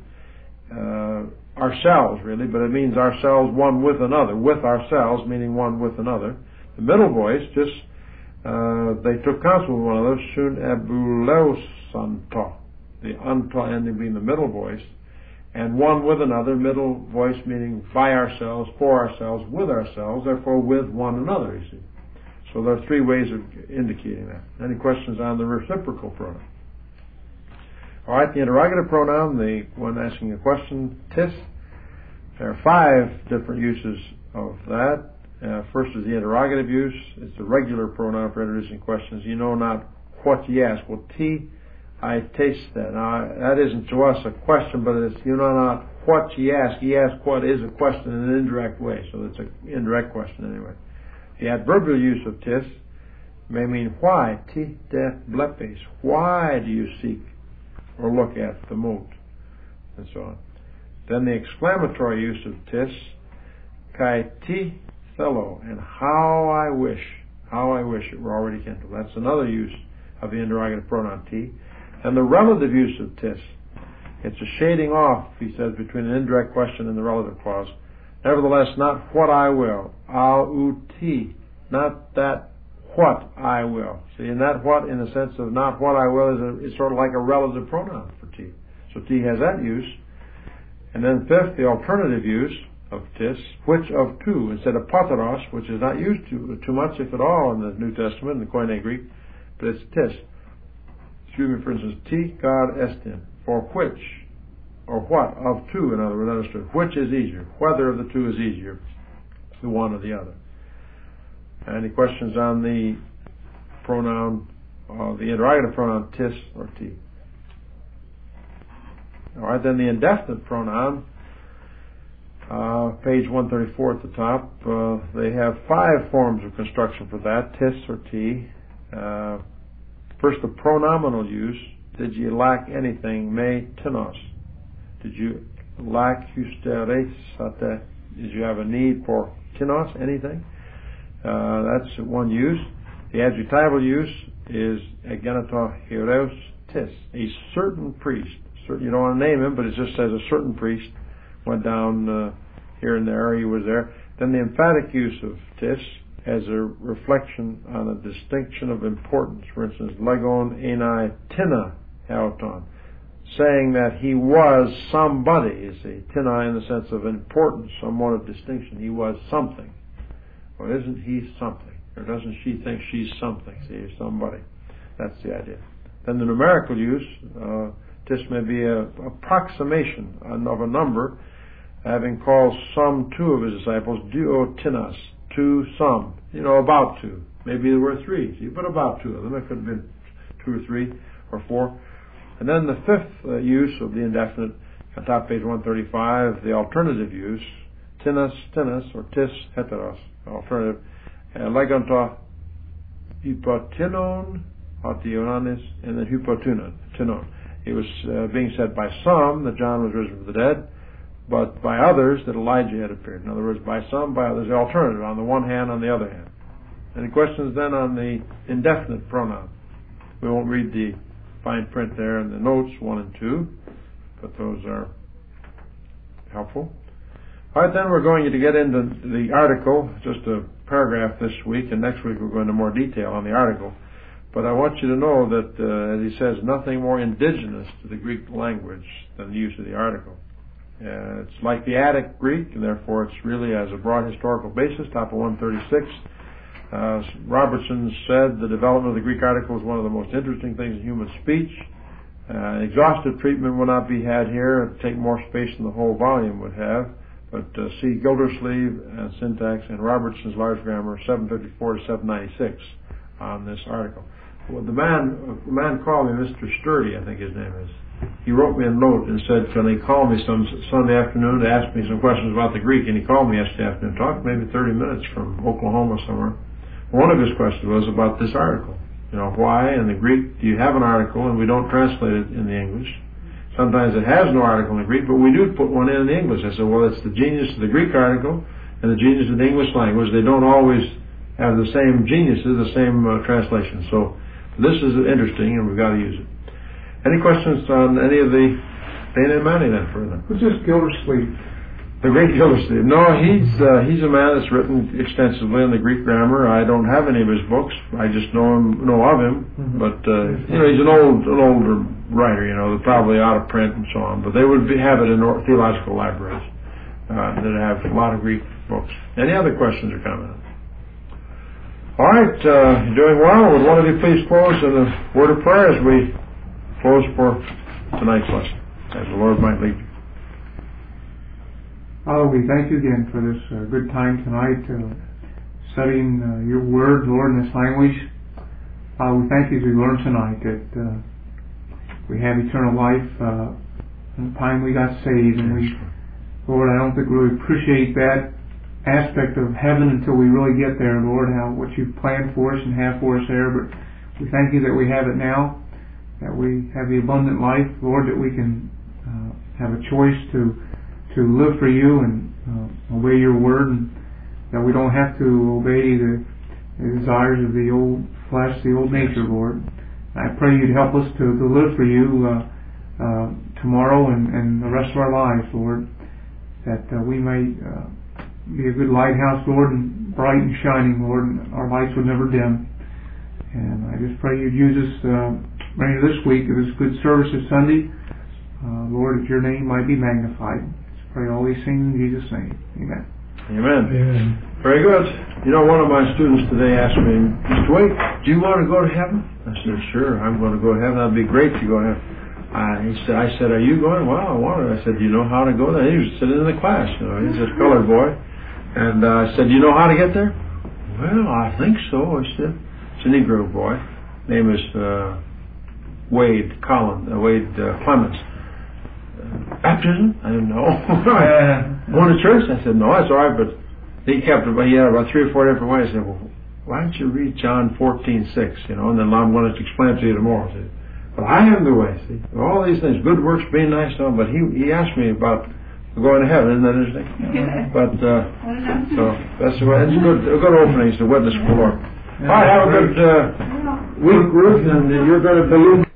Ourselves, really, but it means ourselves one with another. With ourselves, meaning one with another. The middle voice, just, they took counsel with one another, sun ebuleusanto. The anto ending being the middle voice. And one with another, middle voice meaning by ourselves, for ourselves, with ourselves, therefore with one another, you see. So there are three ways of indicating that. Any questions on the reciprocal pronoun? All right, the interrogative pronoun, the one asking a question, tis. There are 5 different uses of that. First is the interrogative use. It's the regular pronoun for introducing questions. You know not what ye ask. Well, ti, I taste that. Now, that isn't to us a question, but it's you know not what ye ask. Ye ask what is a question in an indirect way, so it's an indirect question anyway. The adverbial use of tis may mean why. Ti de blepes. Why do you seek or look at the mote? And so on. Then the exclamatory use of tis, kai ti thelo, and how I wish it were already kindled. That's another use of the interrogative pronoun ti. And the relative use of tis, it's a shading off, he says, between an indirect question and the relative clause. Nevertheless, not what I will, au-ti, not that what I will. See, and that what, in the sense of not what I will, is sort of like a relative pronoun for ti. So ti has that use. And then fifth, the alternative use of tis, which of two, instead of pateros, which is not used too much, if at all, in the New Testament, in the Koine Greek, but it's tis. Excuse me, for instance, ti God estin, for which, or what, of two, in other words, understood. Which is easier? Whether of the two is easier, the one or the other. Any questions on the pronoun, the interrogative pronoun tis or ti? All right, then the indefinite pronoun, page 134 at the top, they have 5 forms of construction for that, tis or ti. First, the pronominal use. Did you lack anything? Me tenos. Did you lack hysteresate? Did you have a need for tenos? Anything? That's one use. The adjectival use is egeneto heros tis. A certain priest. You don't want to name him, but it just says a certain priest went down here and there. He was there. Then the emphatic use of tis as a reflection on a distinction of importance. For instance, legon enai tina hauton, saying that he was somebody. You see, tina in the sense of importance, somewhat of distinction. He was something. Or isn't he something? Or doesn't she think she's something? See, somebody. That's the idea. Then the numerical use, this may be an approximation of a number, having called some 2 of his disciples duotinas, 2 some, about 2. Maybe there were 3, but about 2 of them. It could have been 2 or 3 or 4. And then the 5th use of the indefinite, on top page 135, the alternative use, tinas, or tis heteros, alternative, legonto hypotinon, hationanis, and then hypotunon, tinon. It was being said by some that John was risen from the dead, but by others that Elijah had appeared. In other words, by some, by others, the alternative, on the one hand, on the other hand. Any questions then on the indefinite pronoun? We won't read the fine print there in the notes 1 and 2, but those are helpful. All right, then we're going to get into the article, just a paragraph this week, and next week we're going into more detail on the article. But I want you to know that, as he says, nothing more indigenous to the Greek language than the use of the article. It's like the Attic Greek, and therefore it's really has a broad historical basis, top of 136. Robertson said the development of the Greek article is one of the most interesting things in human speech. Exhaustive treatment will not be had here. It would take more space than the whole volume would have. But see Gildersleeve and Syntax and Robertson's Large Grammar, 754 to 796 on this article. Well, the man called me Mr. Sturdy, I think his name is. He wrote me a note and said, can he call me some Sunday afternoon to ask me some questions about the Greek? And he called me yesterday afternoon, talked maybe 30 minutes from Oklahoma somewhere. One of his questions was about this article. Why in the Greek do you have an article and we don't translate it in the English? Sometimes it has no article in the Greek, but we do put one in the English. I said, well, it's the genius of the Greek article and the genius of the English language. They don't always have the same geniuses, the same translation. So this is interesting, and we've got to use it. Any questions on any of the Dana and Manny then further? Who's this Gildersleeve? The great Gildersleeve. No, he's a man that's written extensively in the Greek grammar. I don't have any of his books. I just know of him. Mm-hmm. But he's an older writer. They're probably out of print and so on. But they would have it in theological libraries that have a lot of Greek books. Any other questions or comments? All right, you're doing well. Would one of you please close in a word of prayer as we close for tonight's lesson, as the Lord might lead you. Father, we thank you again for this good time tonight studying your word, Lord, in this language. Father, we thank you as we learn tonight that we have eternal life from the time we got saved. And we, Lord, I don't think we really appreciate that aspect of heaven until we really get there, Lord, what you've planned for us and have for us there. But we thank you that we have it now, that we have the abundant life, Lord, that we can have a choice to live for you and obey your word, and that we don't have to obey the desires of the old flesh, the old nature, Lord. I pray you'd help us to live for you tomorrow and the rest of our lives, Lord, that we may be a good lighthouse, Lord, and bright and shining, Lord, and our lights would never dim. And I just pray you'd use us later this week of this good service this Sunday, Lord, that your name might be magnified. Pray all these things in Jesus' name. Amen. Amen. Very good. One of my students today asked me, Mr. Wade, do you want to go to heaven? I said, sure, I'm going to go to heaven. That'd be great to go to heaven. I said, are you going? Well, I want to. I said, do you know how to go there? He was sitting in the class. He's a colored boy. And I said, do you know how to get there? Well, I think so. I said, it's a Negro boy. Name is Wade Clemens. Baptism? I didn't know. Going to church? I said, no, that's all right, but he had about 3 or 4 different ways. I said, well, why don't you read John 14:6, and then I'm going to explain it to you tomorrow. I said, but I am the way, see. All these things, good works, being nice, but he asked me about going to heaven, isn't that interesting? But, so, that's good openings to witness for the Lord. All right, have a good week, Ruth, and you're going to believe